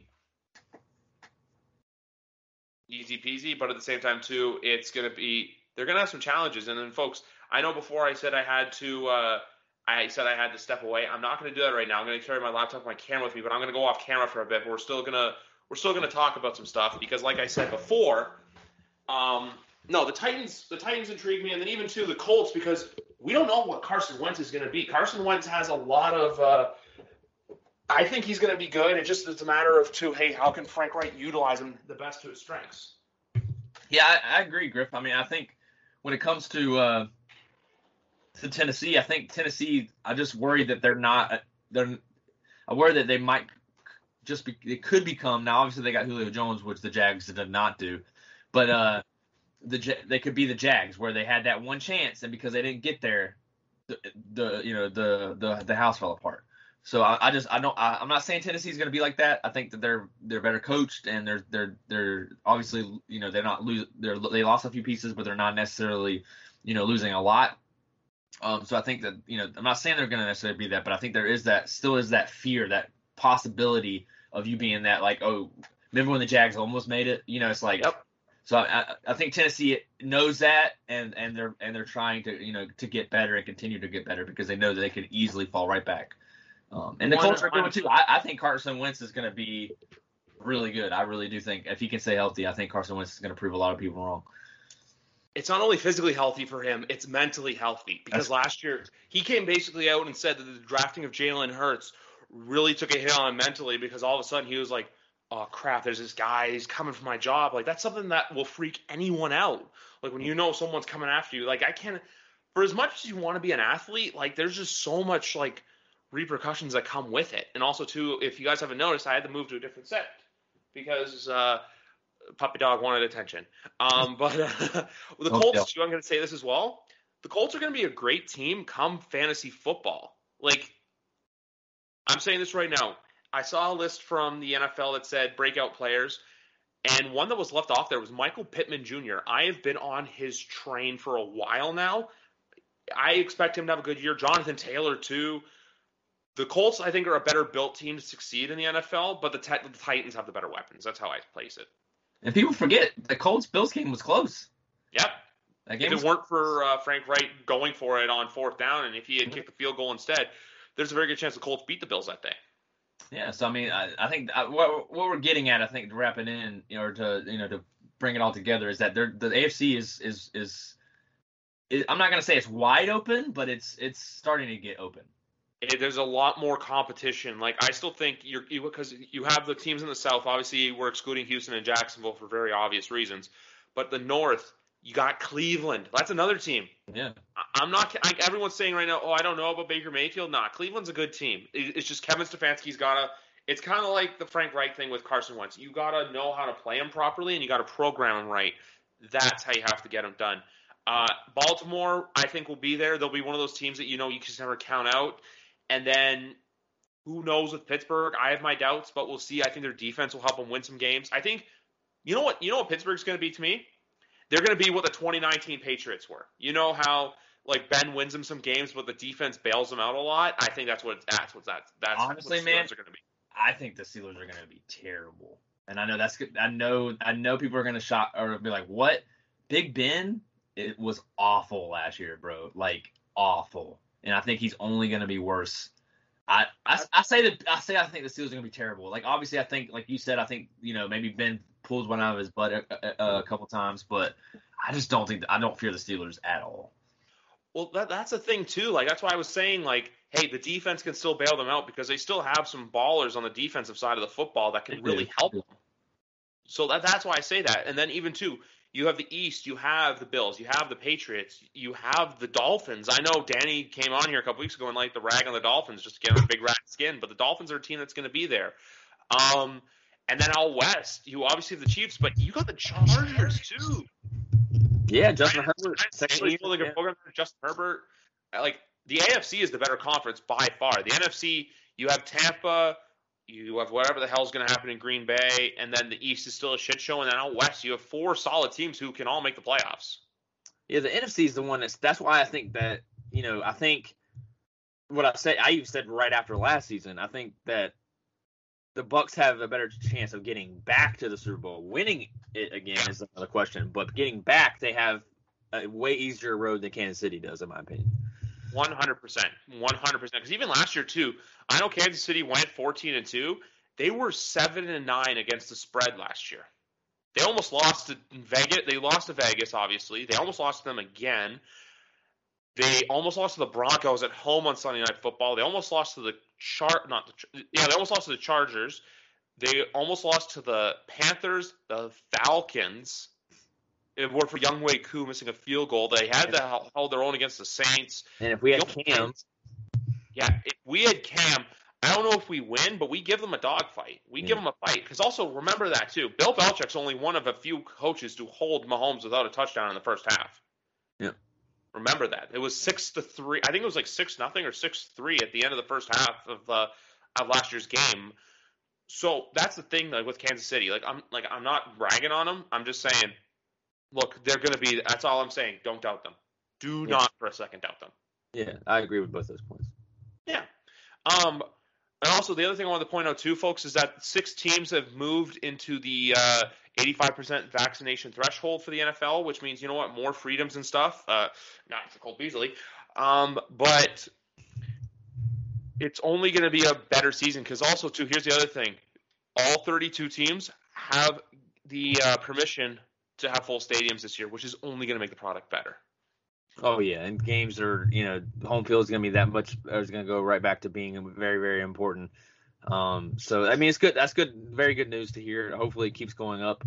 easy peasy, but at the same time too, they're going to have some challenges. And then, folks, I know before I said I had to step away. I'm not going to do that right now. I'm going to carry my laptop and my camera with me, but I'm going to go off camera for a bit. But we're still going to talk about some stuff because, like I said before, the Titans intrigue me, and then even too the Colts because we don't know what Carson Wentz is going to be. Carson Wentz has a lot of. I think he's going to be good. It's a matter of hey, how can Frank Reich utilize him the best to his strengths? Yeah, I agree, Griff. I mean, I think when it comes to Tennessee, I think Tennessee, I just worry that I worry that they might it could become, now obviously they got Julio Jones, which the Jags did not do, but they could be the Jags where they had that one chance, and because they didn't get there, the house fell apart. So I'm not saying Tennessee's going to be like that. I think that they're better coached, and they're obviously, they're not they lost a few pieces, but they're not necessarily, losing a lot. So I think that, I'm not saying they're going to necessarily be that, but I think there still is that fear, that possibility of you being that, like, oh, remember when the Jags almost made it? It's like, yep. So I think Tennessee knows that, and they're trying to, to get better and continue to get better because they know that they could easily fall right back. And the Colts are doing too. I think Carson Wentz is going to be really good. I really do think if he can stay healthy, I think Carson Wentz is going to prove a lot of people wrong. It's not only physically healthy for him, it's mentally healthy. Because last year, he came basically out and said that the drafting of Jalen Hurts really took a hit on him mentally because all of a sudden he was like, oh, crap, there's this guy, he's coming for my job. Like, that's something that will freak anyone out. Like, when someone's coming after you. Like, for as much as you want to be an athlete, like, there's just so much, like, repercussions that come with it. And also, too, if you guys haven't noticed, I had to move to a different set because puppy dog wanted attention. But the Colts, I'm going to say this as well. The Colts are going to be a great team come fantasy football. Like, I'm saying this right now. I saw a list from the NFL that said breakout players, and one that was left off there was Michael Pittman Jr. I have been on his train for a while now. I expect him to have a good year. Jonathan Taylor, too. The Colts, I think, are a better built team to succeed in the NFL, but the Titans have the better weapons. That's how I place it. And people forget the Colts-Bills game was close. Yep. If it weren't for Frank Wright going for it on fourth down, and if he had kicked the field goal instead, there's a very good chance the Colts beat the Bills that day. Yeah, so I mean, I think what we're getting at, I think, to wrap it in, or to bring it all together, is that the AFC is I'm not gonna say it's wide open, but it's starting to get open. There's a lot more competition. Like, I still think because you have the teams in the South. Obviously, we're excluding Houston and Jacksonville for very obvious reasons, but the North, you got Cleveland. That's another team. Yeah. I'm not. Everyone's saying right now, I don't know about Baker Mayfield. Nah, Cleveland's a good team. It's just Kevin Stefanski's gotta. It's kind of like the Frank Reich thing with Carson Wentz. You gotta know how to play him properly, and you gotta program him right. That's how you have to get him done. Baltimore, I think, will be there. They'll be one of those teams that you can just never count out. And then who knows with Pittsburgh? I have my doubts, but we'll see. I think their defense will help them win some games. I think you know what Pittsburgh's going to be to me? They're going to be what the 2019 Patriots were. You know how Ben wins them some games, but the defense bails them out a lot. I think that's what honestly, what the Steelers are going to be. I think the Steelers are going to be terrible, and I know that's good. I know people are going to shock or be like, "What? Big Ben? It was awful last year, bro. Like awful." And I think he's only going to be worse. I think the Steelers are going to be terrible. Like, obviously, I think, like you said, I think, maybe Ben pulls one out of his butt a couple times, but I just don't fear the Steelers at all. Well, that's the thing, too. Like, that's why I was saying, like, hey, the defense can still bail them out because they still have some ballers on the defensive side of the football that can really help them. So that's why I say that. And then even, too, you have the East, you have the Bills, you have the Patriots, you have the Dolphins. I know Danny came on here a couple weeks ago and liked the rag on the Dolphins just to get on a big rat skin, but the Dolphins are a team that's going to be there. And then out West, you obviously have the Chiefs, but you got the Chargers too. Yeah, Justin Herbert. Justin Herbert. Like, the AFC is the better conference by far. The NFC, you have Tampa. You have whatever the hell is going to happen in Green Bay, and then the East is still a shit show, and then out West you have 4 solid teams who can all make the playoffs. Yeah, the NFC is the one that's why I think that, I think what I even said right after last season, I think that the Bucs have a better chance of getting back to the Super Bowl. Winning it again is another question, but getting back, they have a way easier road than Kansas City does, in my opinion. 100%. Because even last year, too, I know Kansas City went 14-2. They were 7-9 against the spread last year. They almost lost to Vegas. They lost to Vegas, obviously. They almost lost to them again. They almost lost to the Broncos at home on Sunday Night Football. They almost lost to the they almost lost to the Chargers. They almost lost to the Panthers, the Falcons. It were for Younghoe Koo missing a field goal. They had to hold their own against the Saints. And if we had Cam. If we had Cam, I don't know if we win, but we give them a dogfight. We give them a fight. Because also, remember that, too. Bill Belichick's only one of a few coaches to hold Mahomes without a touchdown in the first half. Yeah. Remember that. It was 6-3. I think it was like 6-0 or 6-3 at the end of the first half of last year's game. So that's the thing with Kansas City. I'm not ragging on them. I'm just saying, look, they're going to be. That's all I'm saying. Don't doubt them. Do not for a second doubt them. Yeah, I agree with both those points. Yeah. And also, the other thing I wanted to point out, too, folks, is that 6 teams have moved into the 85% vaccination threshold for the NFL, which means, more freedoms and stuff. Not for Cole Beasley. But it's only going to be a better season because also, too, here's the other thing. All 32 teams have the permission to have full stadiums this year, which is only going to make the product better. Oh, yeah, and games are, home field is going to be that much, is going to go right back to being very, very important. So, I mean, it's good. That's good. Very good news to hear. Hopefully it keeps going up.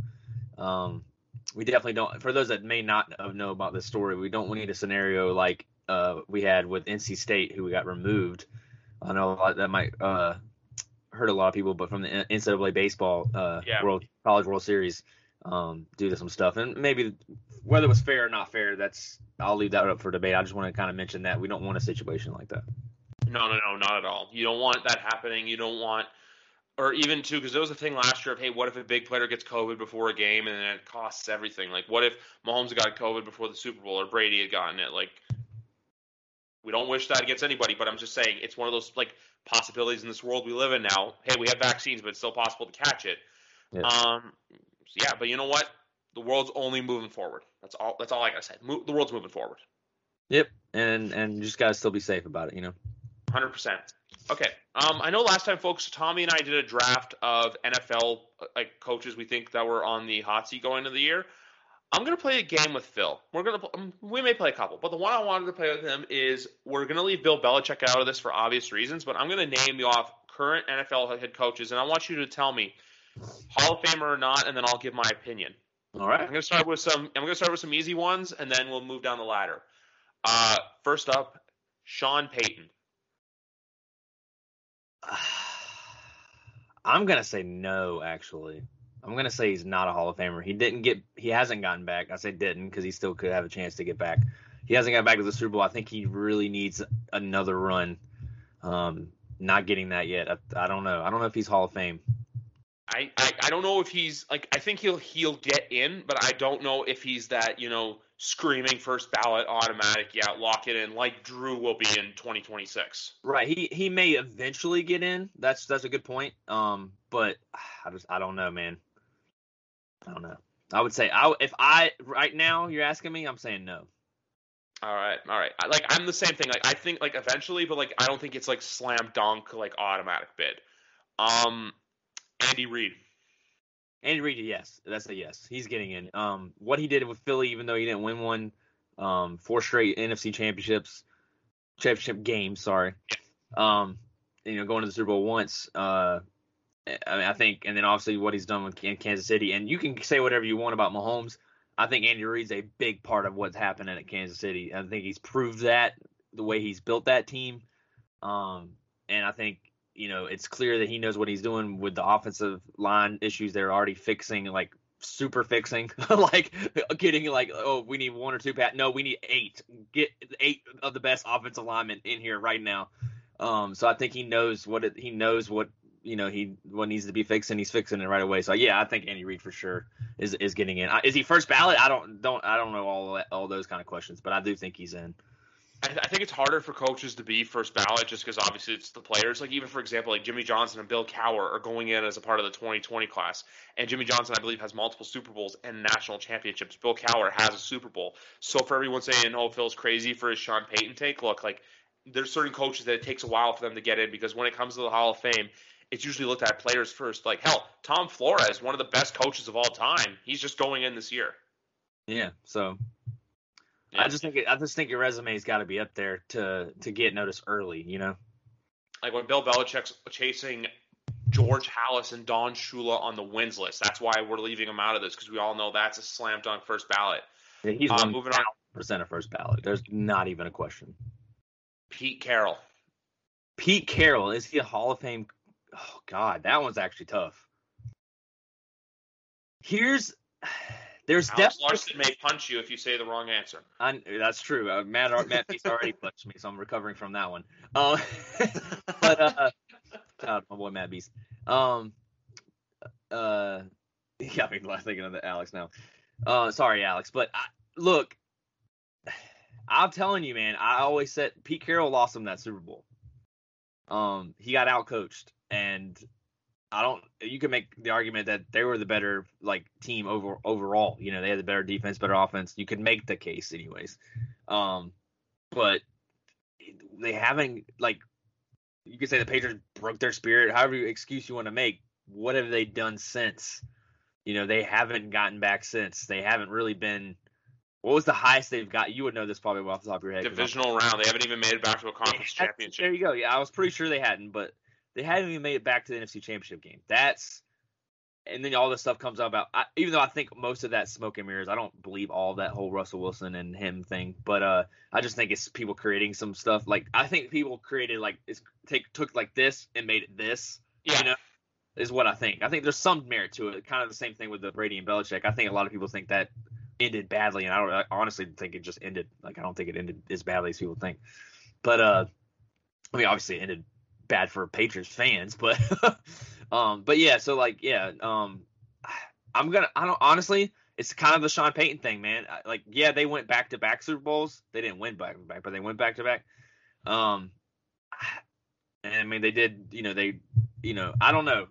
We definitely don't, for those that may not know about this story, we don't need a scenario like we had with NC State, who we got removed. I know that might hurt a lot of people, but from the NCAA baseball College World Series, due to some stuff. And maybe whether it was fair or not fair, I'll leave that up for debate. I just want to kind of mention that we don't want a situation like that. No, not at all. You don't want that happening. You don't want, or even too, because there was a thing last year of, hey, what if a big player gets COVID before a game and then it costs everything? Like, what if Mahomes got COVID before the Super Bowl or Brady had gotten it? Like, We don't wish that against anybody, but I'm just saying it's one of those like possibilities in this world we live in now. Hey, we have vaccines, but it's still possible to catch it. Yeah. But you know what? The world's only moving forward. That's all I gotta say. The world's moving forward. Yep. And you just gotta still be safe about it, 100%. Okay. I know last time, folks, Tommy and I did a draft of NFL like coaches we think that were on the hot seat going into the year. I'm gonna play a game with Phil. We may play a couple, but the one I wanted to play with him is we're gonna leave Bill Belichick out of this for obvious reasons, but I'm gonna name you off current NFL head coaches, and I want you to tell me Hall of Famer or not, and then I'll give my opinion. All right. I'm gonna start with some easy ones, and then we'll move down the ladder. First up, Sean Payton. I'm gonna say no, actually. I'm gonna say he's not a Hall of Famer. He hasn't gotten back. I say didn't because he still could have a chance to get back. He hasn't got back to the Super Bowl. I think he really needs another run. Not getting that yet. I don't know. I don't know if he's Hall of Fame. I don't know if he's like, I think he'll get in, but I don't know if he's that, screaming first ballot automatic. Yeah, lock it in like Drew will be in 2026. Right. He may eventually get in. That's a good point. But I don't know, man. I don't know. I would say right now you're asking me, I'm saying no. All right. I'm the same thing. Like I think like eventually, but like I don't think it's like slam dunk like automatic bid. Andy Reid. Andy Reid, yes, that's a yes. He's getting in. What he did with Philly, even though he didn't win one, 4 straight NFC championship games. Sorry. Going to the Super Bowl once. I think, and then obviously what he's done with Kansas City. And you can say whatever you want about Mahomes. I think Andy Reid's a big part of what's happening at Kansas City. I think he's proved that the way he's built that team. And I think, it's clear that he knows what he's doing with the offensive line issues they're already fixing, like super fixing, like getting like, oh, we need 1 or 2 No, we need 8. Get 8 of the best offensive linemen in here right now. So I think he knows what needs to be fixed, and he's fixing it right away. So yeah, I think Andy Reid for sure is getting in. Is he first ballot? I don't know all those kind of questions, but I do think he's in. I think it's harder for coaches to be first ballot just because obviously it's the players. Like even for example, like Jimmy Johnson and Bill Cowher are going in as a part of the 2020 class, and Jimmy Johnson I believe has multiple Super Bowls and national championships. Bill Cowher has a Super Bowl. So for everyone saying, "Oh, Phil's crazy for his Sean Payton take," look, like there's certain coaches that it takes a while for them to get in because when it comes to the Hall of Fame, it's usually looked at players first. Like hell, Tom Flores, one of the best coaches of all time, he's just going in this year. Yeah. So. Yeah. I just think your resume's got to be up there to get noticed early, Like when Bill Belichick's chasing George Halas and Don Shula on the wins list. That's why we're leaving him out of this because we all know that's a slam dunk first ballot. Yeah, he's moving on % of first ballot. There's not even a question. Pete Carroll. Pete Carroll, is he a Hall of Fame? Oh God, that one's actually tough. There's Alex Larson may punch you if you say the wrong answer. That's true. Matt Beast already punched me, so I'm recovering from that one. But shout out my boy Matt Beast. Got me thinking of the Alex now. Sorry, Alex, but look, I'm telling you, man. I always said Pete Carroll lost him that Super Bowl. He got outcoached, and you can make the argument that they were the better team overall. They had the better defense, better offense. You could make the case anyways. But they haven't you could say the Patriots broke their spirit, however excuse you want to make. What have they done since? They haven't gotten back since. They haven't really been. What was the highest they've got? You would know this probably off the top of your head. Divisional round. They haven't even made it back to a conference championship. There you go. Yeah, I was pretty sure they hadn't, but they hadn't even made it back to the NFC Championship game. And then all this stuff comes out about. Even though I think most of that smoke and mirrors, I don't believe all that whole Russell Wilson and him thing. But I just think it's people creating some stuff. I think people created took this and made it this. Yeah. Is what I think. I think there's some merit to it. Kind of the same thing with the Brady and Belichick. I think a lot of people think that ended badly, and I honestly think it just ended. I don't think it ended as badly as people think. But obviously it ended bad for Patriots fans, but yeah, so honestly, it's kind of the Sean Payton thing, man. They went back to back Super Bowls. They didn't win back to back, but they went back to back. And I mean, they did. I don't know.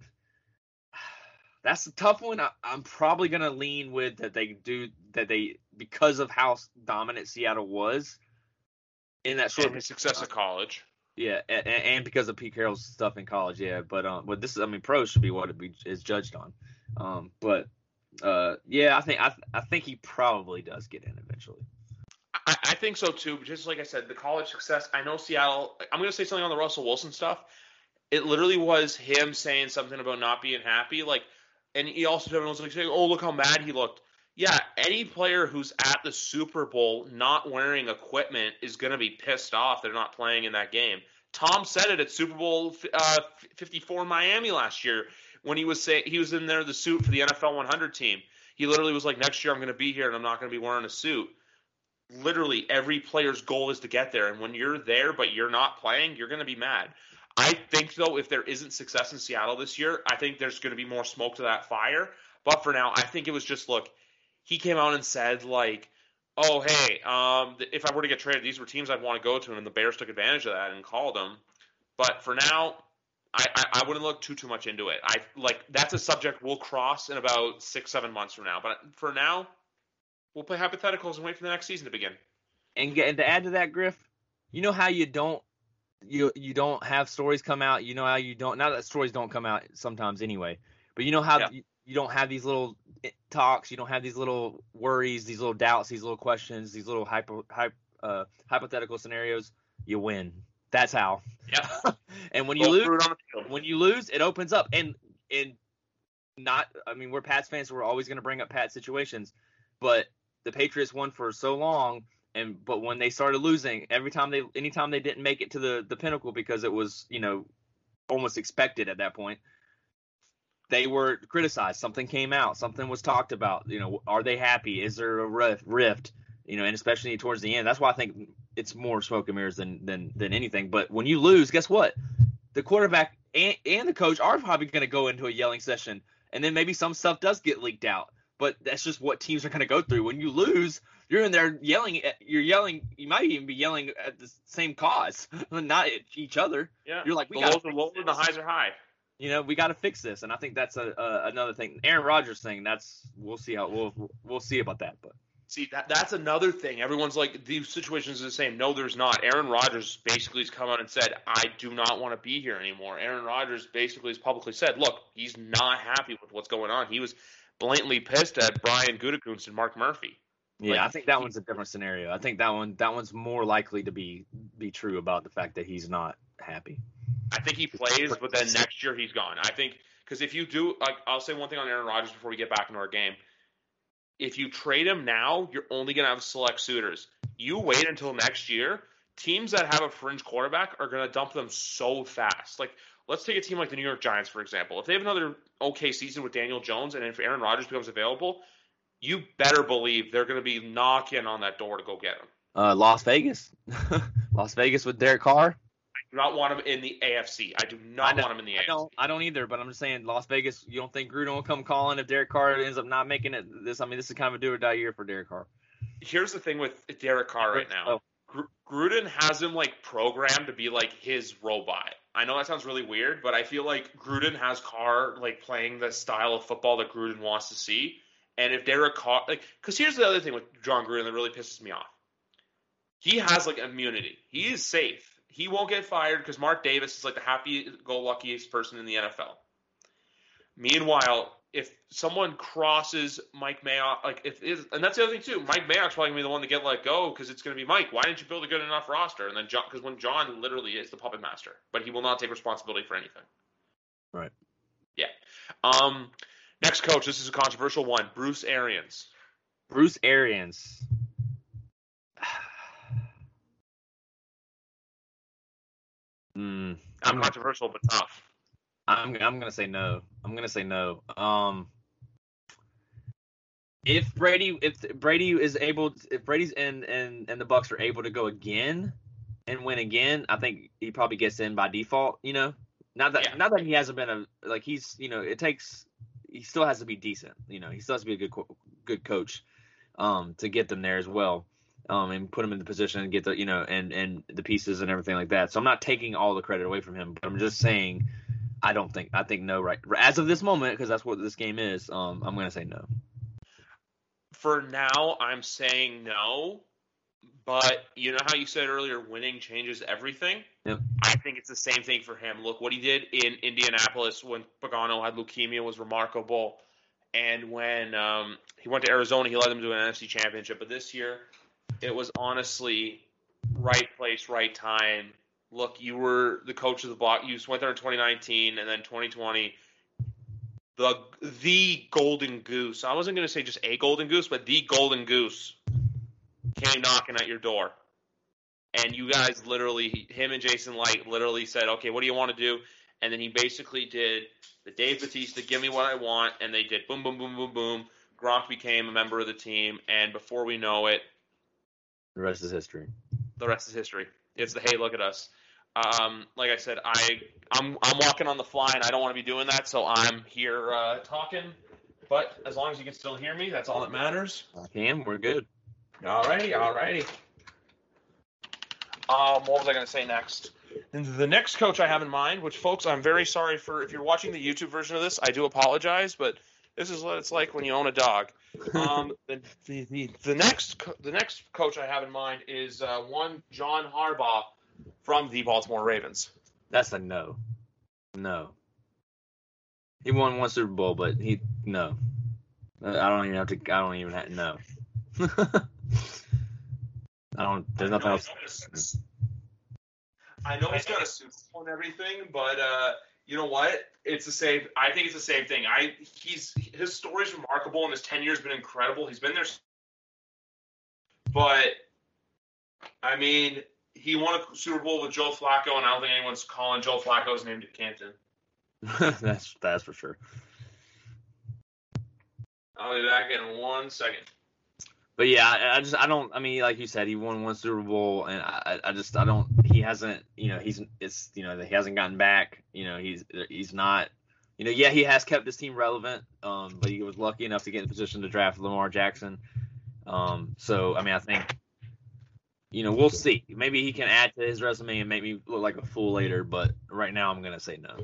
That's a tough one. I'm probably gonna lean with that they because of how dominant Seattle was in that short And his success at college. Yeah, and because of Pete Carroll's stuff in college, yeah. But this is, I mean, pros should be what is judged on. Yeah, I think he probably does get in eventually. I think so too. Just like I said, the college success. I know Seattle. I'm going to say something on the Russell Wilson stuff. It literally was him saying something about not being happy. And he also everyone's like saying, "Oh, look how mad he looked." Yeah, any player who's at the Super Bowl not wearing equipment is going to be pissed off they're not playing in that game. Tom said it at Super Bowl 54 in Miami last year when he was in there the suit for the NFL 100 team. He literally was like, "Next year I'm going to be here and I'm not going to be wearing a suit." Literally every player's goal is to get there, and when you're there but you're not playing, you're going to be mad. I think, though, if there isn't success in Seattle this year, I think there's going to be more smoke to that fire. But for now, I think it was just, look, he came out and said, like, oh, hey, if I were to get traded, these were teams I'd want to go to, and the Bears took advantage of that and called him. But for now, I wouldn't look too much into it. That's a subject we'll cross in about 6-7 months from now. But for now, we'll play hypotheticals and wait for the next season to begin. And to add to that, Griff, you know how you don't have stories come out. You know how you don't. Not that stories don't come out sometimes anyway, but you know how you don't have these little talks. You don't have these little worries, these little doubts, these little questions, these little hypothetical scenarios. You win. That's how. Yeah. And when you lose, it opens up. And not. I mean, we're Pats fans, so we're always going to bring up Pats situations, but the Patriots won for so long. But when they started losing, anytime they didn't make it to the pinnacle because it was, almost expected at that point, they were criticized. Something came out. Something was talked about. Are they happy? Is there a rift? And especially towards the end. That's why I think it's more smoke and mirrors than anything. But when you lose, guess what? The quarterback and the coach are probably going to go into a yelling session, and then maybe some stuff does get leaked out. But that's just what teams are going to go through. When you lose, you're in there yelling. You might even be yelling at the same cause, not at each other. Yeah. You're like, the lows are low and the highs are high. We got to fix this, and I think that's another thing. Aaron Rodgers thing. We'll see we'll see about that. But see, that's another thing. Everyone's like, these situations are the same. No, there's not. Aaron Rodgers basically has come out and said, I do not want to be here anymore. Aaron Rodgers basically has publicly said, look, he's not happy with what's going on. He was blatantly pissed at Brian Gutekunst and Mark Murphy. Yeah, I think that one's a different scenario. I think that one's more likely to be true about the fact that he's not happy. I think he plays, but then next year he's gone. I think because if you do, I'll say one thing on Aaron Rodgers before we get back into our game. If you trade him now, you're only going to have select suitors. You wait until next year, teams that have a fringe quarterback are going to dump them so fast. Let's take a team like the New York Giants, for example. If they have another okay season with Daniel Jones, and if Aaron Rodgers becomes available, you better believe they're going to be knocking on that door to go get him. Las Vegas. Las Vegas with Derek Carr. I do not want him in the AFC. I do not want him in the AFC. I don't either, but I'm just saying Las Vegas, you don't think Gruden will come calling if Derek Carr ends up not making it? This is kind of a do or die year for Derek Carr. Here's the thing with Derek Carr right now. Gruden has him programmed to be his robot. I know that sounds really weird, but I feel like Gruden has Carr playing the style of football that Gruden wants to see. And if Derek Carr, because here's the other thing with John Gruden that really pisses me off. He has immunity. He is safe. He won't get fired because Mark Davis is the happy-go-luckiest person in the NFL. Meanwhile, if someone crosses Mike Mayock, and that's the other thing too, Mike Mayock's probably gonna be the one to get let go because it's gonna be Mike. Why didn't you build a good enough roster? And then John, because when John literally is the puppet master, but he will not take responsibility for anything. Right. Yeah. Next coach. This is a controversial one. Bruce Arians. Bruce Arians. Controversial, but tough. I'm gonna say no. If Brady's and the Bucks are able to go again and win again, I think he probably gets in by default. Not that he hasn't been he's he still has to be decent. He still has to be a good coach to get them there as well. and put him in the position and get the and the pieces and everything like that. So I'm not taking all the credit away from him, but I'm just saying I think no right as of this moment, because that's what this game is. I'm gonna say no. For now, I'm saying no. But you know how you said earlier, winning changes everything? Yep. I think it's the same thing for him. Look, what he did in Indianapolis when Pagano had leukemia was remarkable. And when he went to Arizona, he led them to an NFC championship. But this year, it was honestly right place, right time. Look, you were the coach of the block. You went there in 2019 and then 2020. The golden goose. I wasn't going to say just a golden goose, but the golden goose came knocking at your door. And you guys literally, him and Jason Light literally said, okay, what do you want to do? And then he basically did the Dave Bautista, give me what I want, and they did boom, boom, boom, boom, boom. Gronk became a member of the team, and before we know it, the rest is history. The rest is history. It's the, hey, look at us. Like I said, I'm walking on the fly, and I don't want to be doing that, so I'm here talking. But as long as you can still hear me, that's all that matters. I can. We're good. Alrighty. What was I going to say next? And the next coach I have in mind, which, folks, I'm very sorry for if you're watching the YouTube version of this, I do apologize, but this is what it's like when you own a dog. The next coach I have in mind is one John Harbaugh from the Baltimore Ravens. That's a no. No. He won one Super Bowl, but no. I don't even have no. There's nothing else. I know he's got a Super Bowl and everything, but you know what? It's the same. I think it's the same thing. His story is remarkable, and his tenure has been incredible. He's been there, but I mean, he won a Super Bowl with Joe Flacco, and I don't think anyone's calling Joe Flacco's name to Canton. That's for sure. I'll be back in 1 second. But yeah, I don't. I mean, like you said, he won one Super Bowl, and I don't. He hasn't. He hasn't gotten back. He's not. Yeah, he has kept his team relevant. But he was lucky enough to get in position to draft Lamar Jackson. So I mean, I think. We'll see. Maybe he can add to his resume and make me look like a fool later. But right now, I'm gonna say no.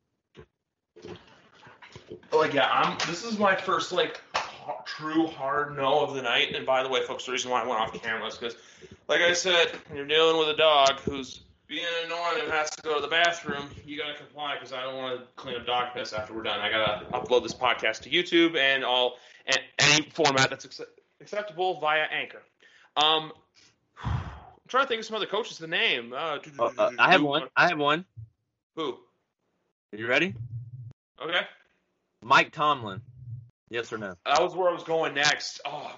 This is my first true hard no of the night. And by the way, folks, the reason why I went off camera is because, like I said, when you're dealing with a dog who's being annoying and has to go to the bathroom, you gotta comply because I don't want to clean up dog piss after we're done. I gotta upload this podcast to YouTube and any format that's acceptable via Anchor. I'm trying to think of some other coaches. The name. I have one. Who? Are you ready? Okay. Mike Tomlin. Yes or no? That was where I was going next. Oh.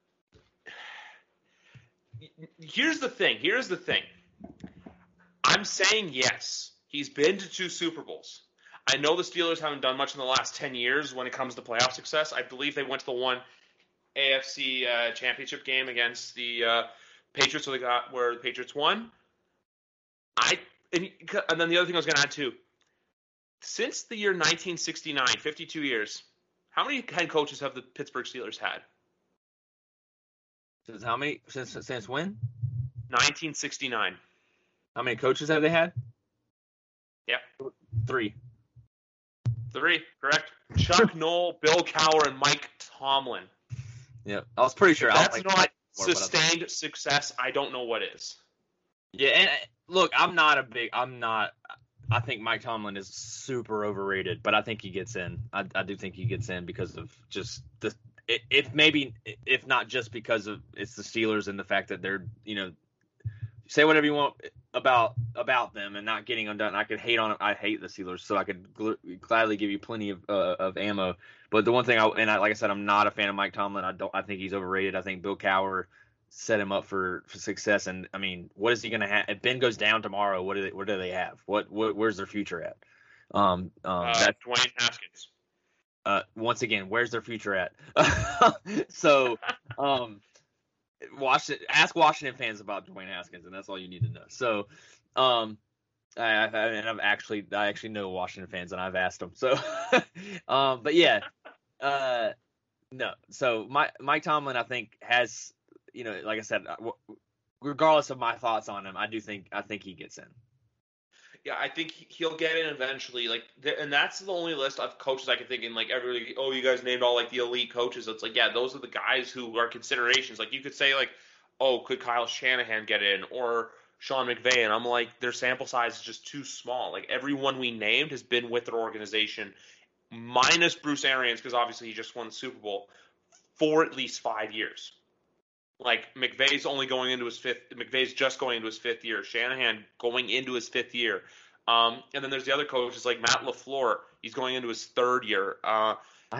Here's the thing. I'm saying yes. He's been to 2 Super Bowls. I know the Steelers haven't done much in the last 10 years when it comes to playoff success. I believe they went to the one AFC championship game against the Patriots where the Patriots won. And then the other thing I was going to add too. Since the year 1969, 52 years, how many head coaches have the Pittsburgh Steelers had? Since how many? Since when? 1969. How many coaches have they had? Yeah. 3. 3, correct. Chuck Noll, Bill Cowher, and Mike Tomlin. Yep. I was pretty sure. That's not sustained success. I don't know what is. Yeah, and look, I think Mike Tomlin is super overrated, but I think he gets in. I do think he gets in because of just if not just because of it's the Steelers and the fact that they're, say whatever you want about them and not getting undone. I could hate on them. I hate the Steelers, so I could gladly give you plenty of ammo. But the one thing like I said, I'm not a fan of Mike Tomlin. I think he's overrated. I think Bill Cowher set him up for success. And I mean, what is he going to have? If Ben goes down tomorrow, what do they have? Where's their future at? That's Dwayne Haskins. Once again, where's their future at? So, ask Washington fans about Dwayne Haskins, and that's all you need to know. So, I actually know Washington fans, and I've asked them. So, but yeah, no. So Mike Tomlin, I think, has like I said, regardless of my thoughts on him, I think he gets in. Yeah, I think he'll get in eventually. And that's the only list of coaches I can think in. Like everybody, oh, you guys named all like the elite coaches. It's like, yeah, those are the guys who are considerations. Like you could say like, oh, could Kyle Shanahan get in or Sean McVay? And I'm like, their sample size is just too small. Like everyone we named has been with their organization, minus Bruce Arians because obviously he just won the Super Bowl for at least 5 years. Like McVay's just going into his fifth year. Shanahan going into his fifth year. And then there's the other coaches like Matt LaFleur. He's going into his third year. I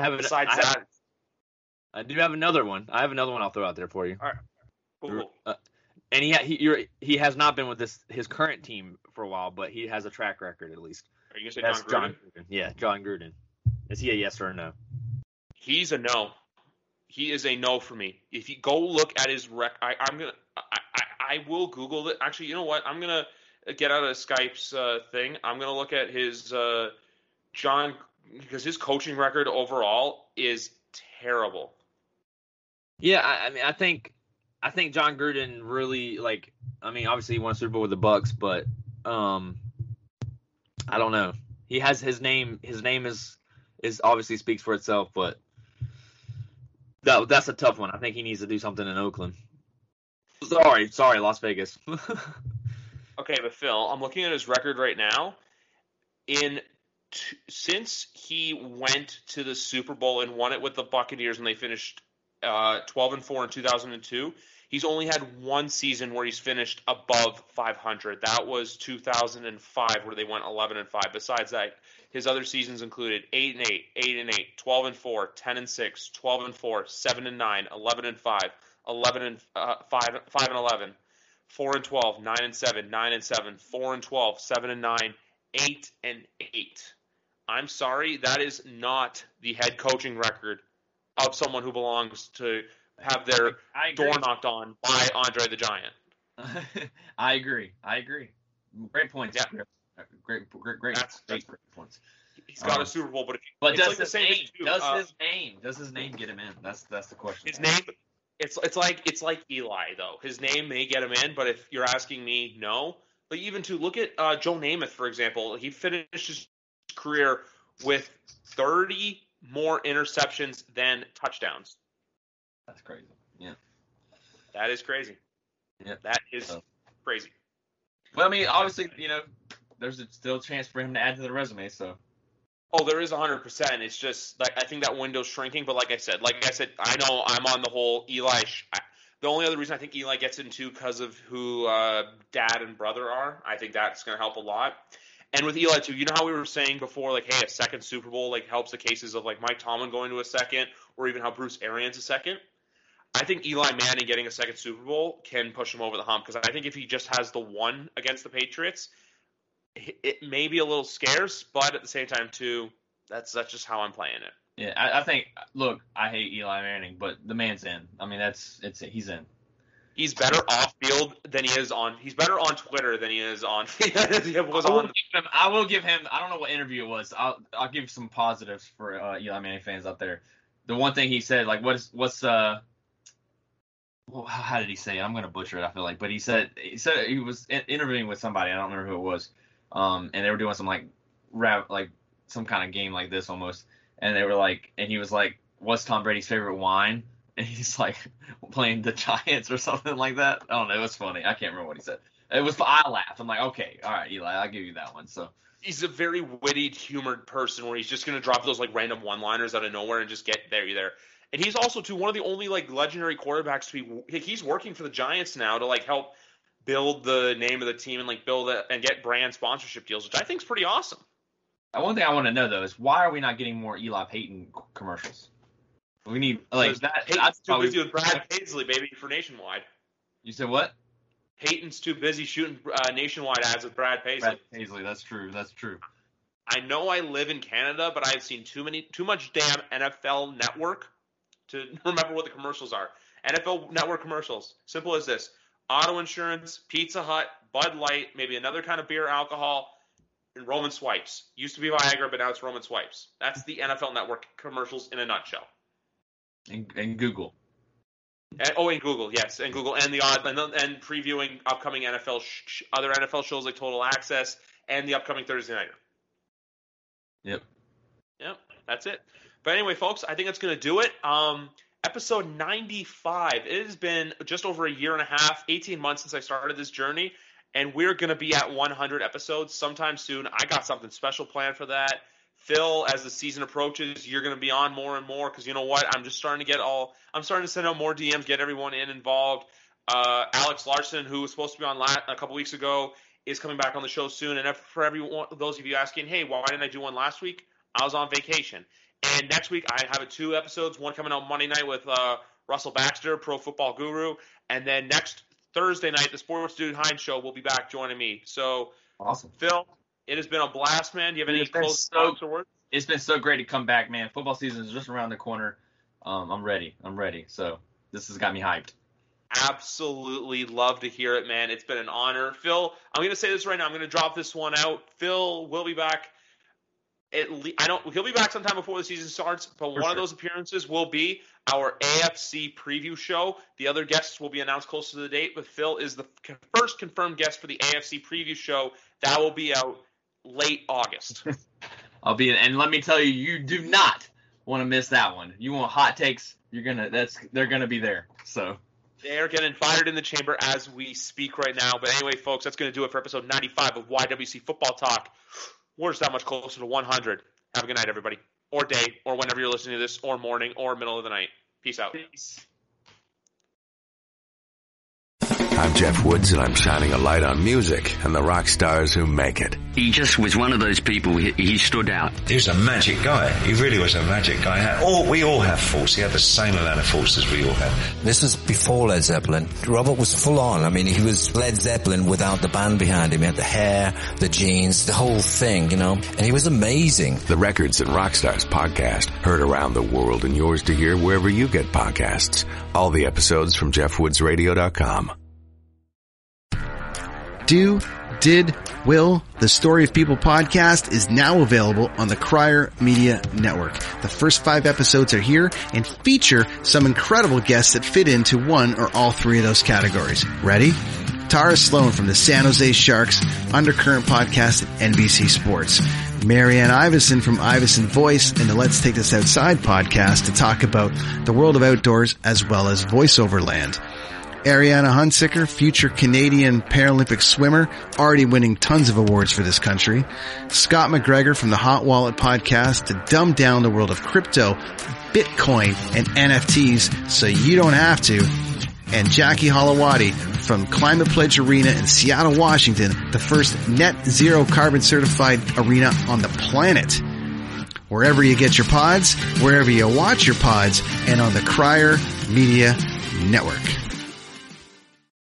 do have another one. I have another one I'll throw out there for you. All right. Cool. And he has not been with his current team for a while, but he has a track record at least. Are you gonna say John Gruden? Yeah, John Gruden. Is he a yes or a no? He's a no. He is a no for me. If you go look at his I will Google it. Actually, you know what? I'm gonna get out of Skype's thing. I'm gonna look at his John because his coaching record overall is terrible. Yeah, I mean, I think John Gruden really obviously he won a Super Bowl with the Bucks, but I don't know. He has his name. His name is obviously speaks for itself, but. That's a tough one. I think he needs to do something in Oakland. Sorry, Las Vegas. Okay, but Phil, I'm looking at his record right now. Since he went to the Super Bowl and won it with the Buccaneers when they finished 12-4 in 2002, he's only had one season where he's finished above 500. That was 2005, where they went 11-5. Besides that, his other seasons included 8-8, 8-8, 12-4, 10-6, 12-4, 7-9, 11-5, 11-5, 5-11, 4-12, 9-7, 9-7, 4-12, 7-9, 8-8. I'm sorry, that is not the head coaching record of someone who belongs to have their door knocked on by Andre the Giant. I agree. Great points. Yeah. Great points. He's got a Super Bowl, but does his name get him in? That's the question. His name, it's like Eli though. His name may get him in, but if you're asking me, no. But even to look at Joe Namath, for example, he finished his career with 30 more interceptions than touchdowns. That's crazy. Yeah. That is crazy. Yeah. That is crazy. Well, I mean, obviously, there's still a chance for him to add to the resume, so. Oh, there is 100%. It's just like I think that window's shrinking, but like I said, I know I'm on the whole Eli. The only other reason I think Eli gets into because of who dad and brother are. I think that's going to help a lot. And with Eli too, you know how we were saying before, like, hey, a second Super Bowl helps the cases of like Mike Tomlin going to a second, or even how Bruce Arians a second. I think Eli Manning getting a second Super Bowl can push him over the hump because I think if he just has the one against the Patriots, it may be a little scarce, but at the same time too, that's just how I'm playing it. Yeah, I think. Look, I hate Eli Manning, but the man's in. I mean, he's in. He's better off field than he is on. He's better on Twitter than he is on. I will give him. I don't know what interview it was. I'll give some positives for Eli Manning fans out there. The one thing he said, like, how did he say it? I'm gonna butcher it. I feel like, but he said he was interviewing with somebody. I don't remember who it was. And they were doing some some kind of game like this almost. And they were like, and he was like, "What's Tom Brady's favorite wine?" And he's like, playing the Giants or something like that. I don't know. It was funny. I can't remember what he said. I laughed. I'm like, okay, all right, Eli, I'll give you that one. So he's a very witty, humored person where he's just gonna drop those like random one-liners out of nowhere and just get there. And he's also one of the only like legendary quarterbacks to be. He's working for the Giants now to like help build the name of the team and like build it and get brand sponsorship deals, which I think is pretty awesome. One thing I want to know though is why are we not getting more Eli Payton commercials? We need that. Peyton's too busy with Brad Paisley, baby, for Nationwide. You said what? Peyton's too busy shooting Nationwide ads with Brad Paisley. Brad Paisley, that's true. I know I live in Canada, but I've seen too much damn NFL Network to remember what the commercials are. NFL Network commercials. Simple as this. Auto insurance, Pizza Hut, Bud Light, maybe another kind of beer, alcohol, and Roman Swipes. Used to be Viagra, but now it's Roman Swipes. That's the NFL Network commercials in a nutshell. And Google. And Google, yes, and Google, and and previewing upcoming other NFL shows like Total Access and the upcoming Thursday Nighter. Yep, that's it. But anyway, folks, I think that's going to do it. Episode 95. It has been just over a year and a half, 18 months since I started this journey, and we're going to be at 100 episodes sometime soon. I got something special planned for that. Phil, as the season approaches, you're going to be on more and more because you know what? I'm starting to send out more DMs, get everyone involved. Alex Larson, who was supposed to be on a couple weeks ago, is coming back on the show soon. And for everyone, those of you asking, hey, why didn't I do one last week? I was on vacation. And next week, I have 2 episodes, one coming out Monday night with Russell Baxter, Pro Football Guru. And then next Thursday night, the Sports Dude Hines Show will be back joining me. So, awesome. Phil, it has been a blast, man. Do you have any close thoughts or words? It's been so great to come back, man. Football season is just around the corner. I'm ready. So this has got me hyped. Absolutely love to hear it, man. It's been an honor. Phil, I'm going to say this right now. I'm going to drop this one out. Phil will be back. He'll be back sometime before the season starts, but one of those appearances will be our AFC preview show. The other guests will be announced closer to the date, but Phil is the first confirmed guest for the AFC preview show. That will be out late August. And let me tell you, you do not want to miss that one. You want hot takes, they're gonna be there. So they're getting fired in the chamber as we speak right now. But anyway, folks, that's going to do it for episode 95 of YWC Football Talk. We're just that much closer to 100. Have a good night, everybody. Or day, or whenever you're listening to this, or morning, or middle of the night. Peace out. Peace. I'm Jeff Woods, and I'm shining a light on music and the rock stars who make it. He just was one of those people. He stood out. He was a magic guy. He really was a magic guy. We all have faults. He had the same amount of faults as we all have. This was before Led Zeppelin. Robert was full on. I mean, he was Led Zeppelin without the band behind him. He had the hair, the jeans, the whole thing, and he was amazing. The Records and Rockstars podcast, heard around the world and yours to hear wherever you get podcasts. All the episodes from JeffWoodsRadio.com. Do, Did, Will, the Story of People podcast is now available on the Crier Media Network. The first 5 episodes are here and feature some incredible guests that fit into one or all 3 of those categories. Ready? Tara Sloan from the San Jose Sharks Undercurrent podcast at NBC Sports. Marianne Iveson from Iveson Voice and the Let's Take This Outside podcast to talk about the world of outdoors as well as voiceover land. Ariana Hunsicker, future Canadian Paralympic swimmer, already winning tons of awards for this country. Scott McGregor from the Hot Wallet podcast to dumb down the world of crypto, Bitcoin, and NFTs so you don't have to. And Jackie Holowati from Climate Pledge Arena in Seattle, Washington, the first net zero carbon certified arena on the planet. Wherever you get your pods, wherever you watch your pods, and on the Crier Media Network.